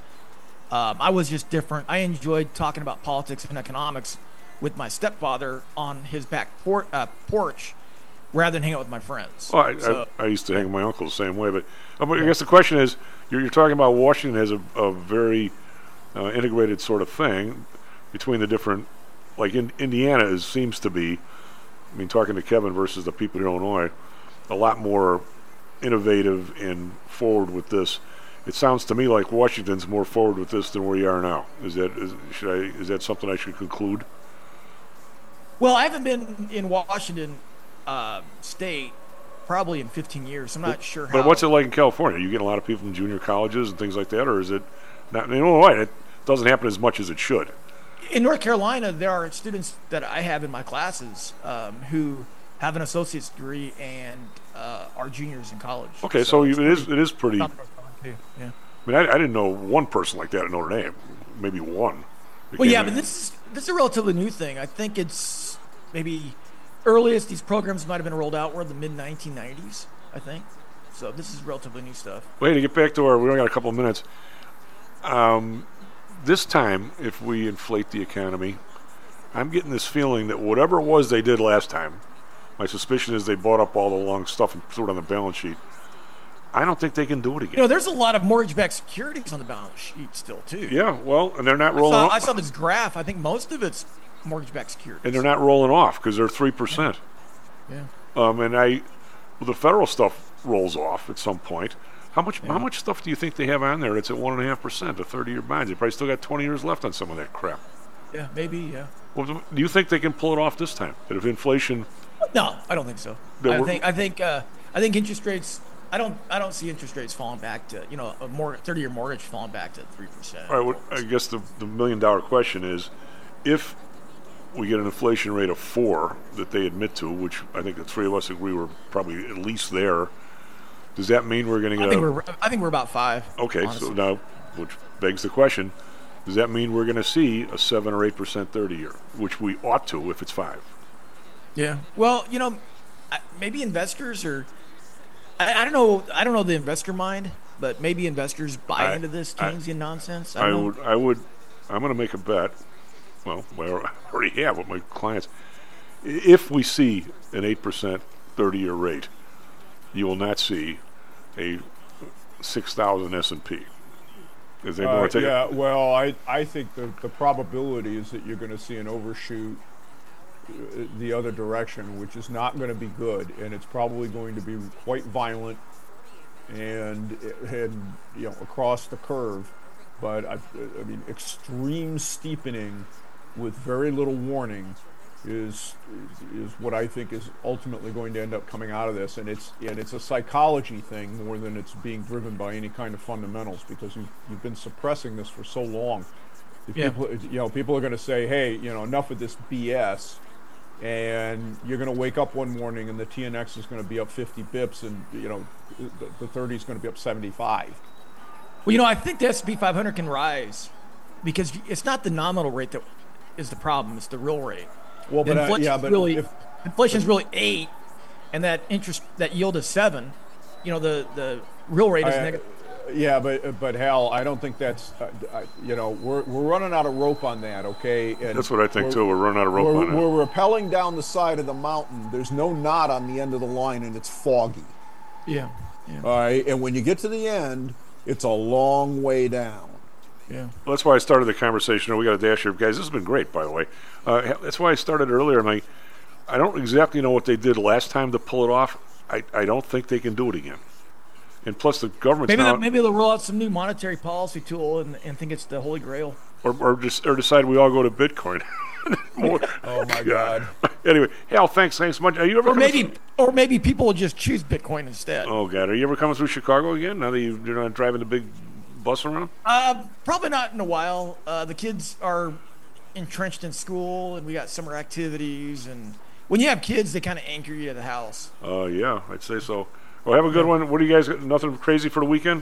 I was just different. I enjoyed talking about politics and economics with my stepfather on his back porch rather than hang out with my friends. Well, I used to hang with my uncle the same way. But I guess the question is, you're talking about Washington as a very integrated sort of thing between the different, like Indiana seems to be, I mean, talking to Kevin versus the people in Illinois, a lot more innovative and forward with this. It sounds to me like Washington's more forward with this than where you are now. Is that something I should conclude? Well, I haven't been in Washington State probably in 15 years. I'm not sure how. But what's it like in California? Are you getting a lot of people from junior colleges and things like that, or is it not? In Illinois, it doesn't happen as much as it should. In North Carolina, there are students that I have in my classes who have an associate's degree and are juniors in college. Okay, so it is pretty. Yeah. I mean, I didn't know one person like that at Notre Dame. Maybe one. Well, yeah, but this is a relatively new thing. I think it's maybe earliest these programs might have been rolled out were the mid-1990s, I think. So this is relatively new stuff. Wait, to get back to we only got a couple of minutes. This time, if we inflate the economy, I'm getting this feeling that whatever it was they did last time, my suspicion is they bought up all the long stuff and threw it on the balance sheet. I don't think they can do it again. There's a lot of mortgage-backed securities on the balance sheet still, too. Yeah, well, and they're not rolling off. I saw this graph. I think most of it's mortgage-backed securities. And they're not rolling off because they're 3%. Yeah. And the federal stuff rolls off at some point. How much stuff do you think they have on there that's at 1.5%, the 30-year bonds? They probably still got 20 years left on some of that crap. Yeah, maybe. Yeah. Well, do you think they can pull it off this time? That if inflation? No, I don't think so. I think interest rates. I don't see interest rates falling back to, a 30-year mortgage falling back to 3%. All right. Well, I guess the $1 million question is, if we get an inflation rate of 4 that they admit to, which I think the three of us agree we're probably at least there, does that mean we're going to get? I think we're about 5. Okay, honestly. So now, which begs the question, does that mean we're going to see a 7 or 8% 30-year, which we ought to if it's 5? Yeah. Well, maybe investors are. I don't know. I don't know the investor mind, but maybe investors buy into this Keynesian nonsense. I would. I'm going to make a bet. Well, I already have with my clients. If we see an 8% 30-year rate, you will not see a 6,000 S&P. Is well, I think the probability is that you're going to see an overshoot the other direction, which is not going to be good, and it's probably going to be quite violent and across the curve. But I mean, extreme steepening with very little warning is what I think is ultimately going to end up coming out of this, and it's a psychology thing more than it's being driven by any kind of fundamentals, because you've been suppressing this for so long. People are going to say, hey, enough of this BS, and you're going to wake up one morning and the TNX is going to be up 50 bips, and the 30 is going to be up 75. Well, I think the S&P 500 can rise because it's not the nominal rate that is the problem; it's the real rate. Well, inflation's really 8, and that yield is 7. The real rate is negative. Yeah, but Hal, I don't think that's we're running out of rope on that. Okay, and that's what I think too. We're running out of rope on that. We're rappelling down the side of the mountain. There's no knot on the end of the line, and it's foggy. Yeah. All right, and when you get to the end, it's a long way down. Yeah. Well, that's why I started the conversation. We got a dash here, guys. This has been great, by the way. That's why I started earlier. And I don't exactly know what they did last time to pull it off. I don't think they can do it again. And plus, the government's maybe they'll roll out some new monetary policy tool and think it's the holy grail. Or decide we all go to Bitcoin. Oh my God. Anyway, Hal, thanks so much. Are you ever? Or maybe people will just choose Bitcoin instead. Oh God, are you ever coming through Chicago again? Now that you're not driving the big bus around? Probably not in a while. The kids are entrenched in school, and we got summer activities. And when you have kids, they kind of anchor you to the house. Yeah, I'd say so. Well, have a good one. What do you guys got? Nothing crazy for the weekend?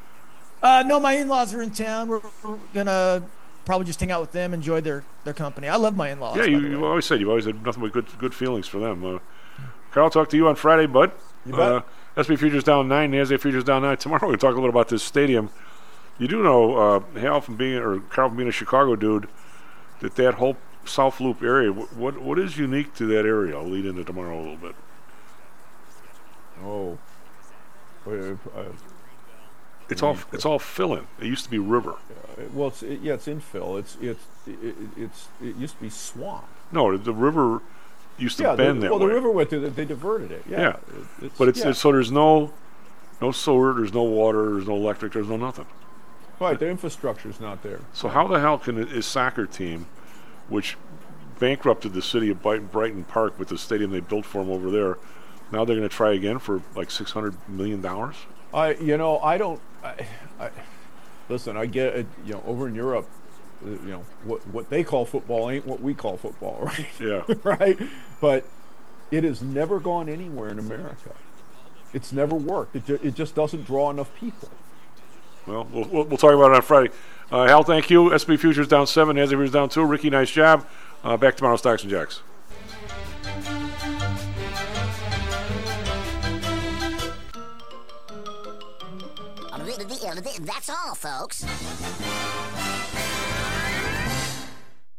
No, my in-laws are in town. We're gonna probably just hang out with them, enjoy their company. I love my in-laws. Yeah, you've always said you've always had nothing but good feelings for them. Carl, I'll talk to you on Friday, bud. You bet. SP Futures down 9, NASDAQ Futures down 9. Tomorrow we're going to talk a little about this stadium. You do know, Carl from being a Chicago dude, that whole South Loop area. What is unique to that area? I'll lead into tomorrow a little bit. Oh. It's all fill-in. It used to be river. It's infill. It used to be swamp. No, the river used to bend that way. Well, the river went through. They diverted it. Yeah. So there's no sewer, there's no water, there's no electric, there's no nothing. Right, the infrastructure's not there. So how the hell can his soccer team, which bankrupted the city of Brighton Park with the stadium they built for them over there, now they're going to try again for like $600 million? Listen, I get it, over in Europe, what they call football ain't what we call football, right? Yeah. Right? But it has never gone anywhere in America. It's never worked. It just doesn't draw enough people. Well, we'll talk about it on Friday. Hal, thank you. SP Futures down 7, NASDAQ Futures down 2. Ricky, nice job. Back tomorrow, Stocks and Jocks. That's all, folks.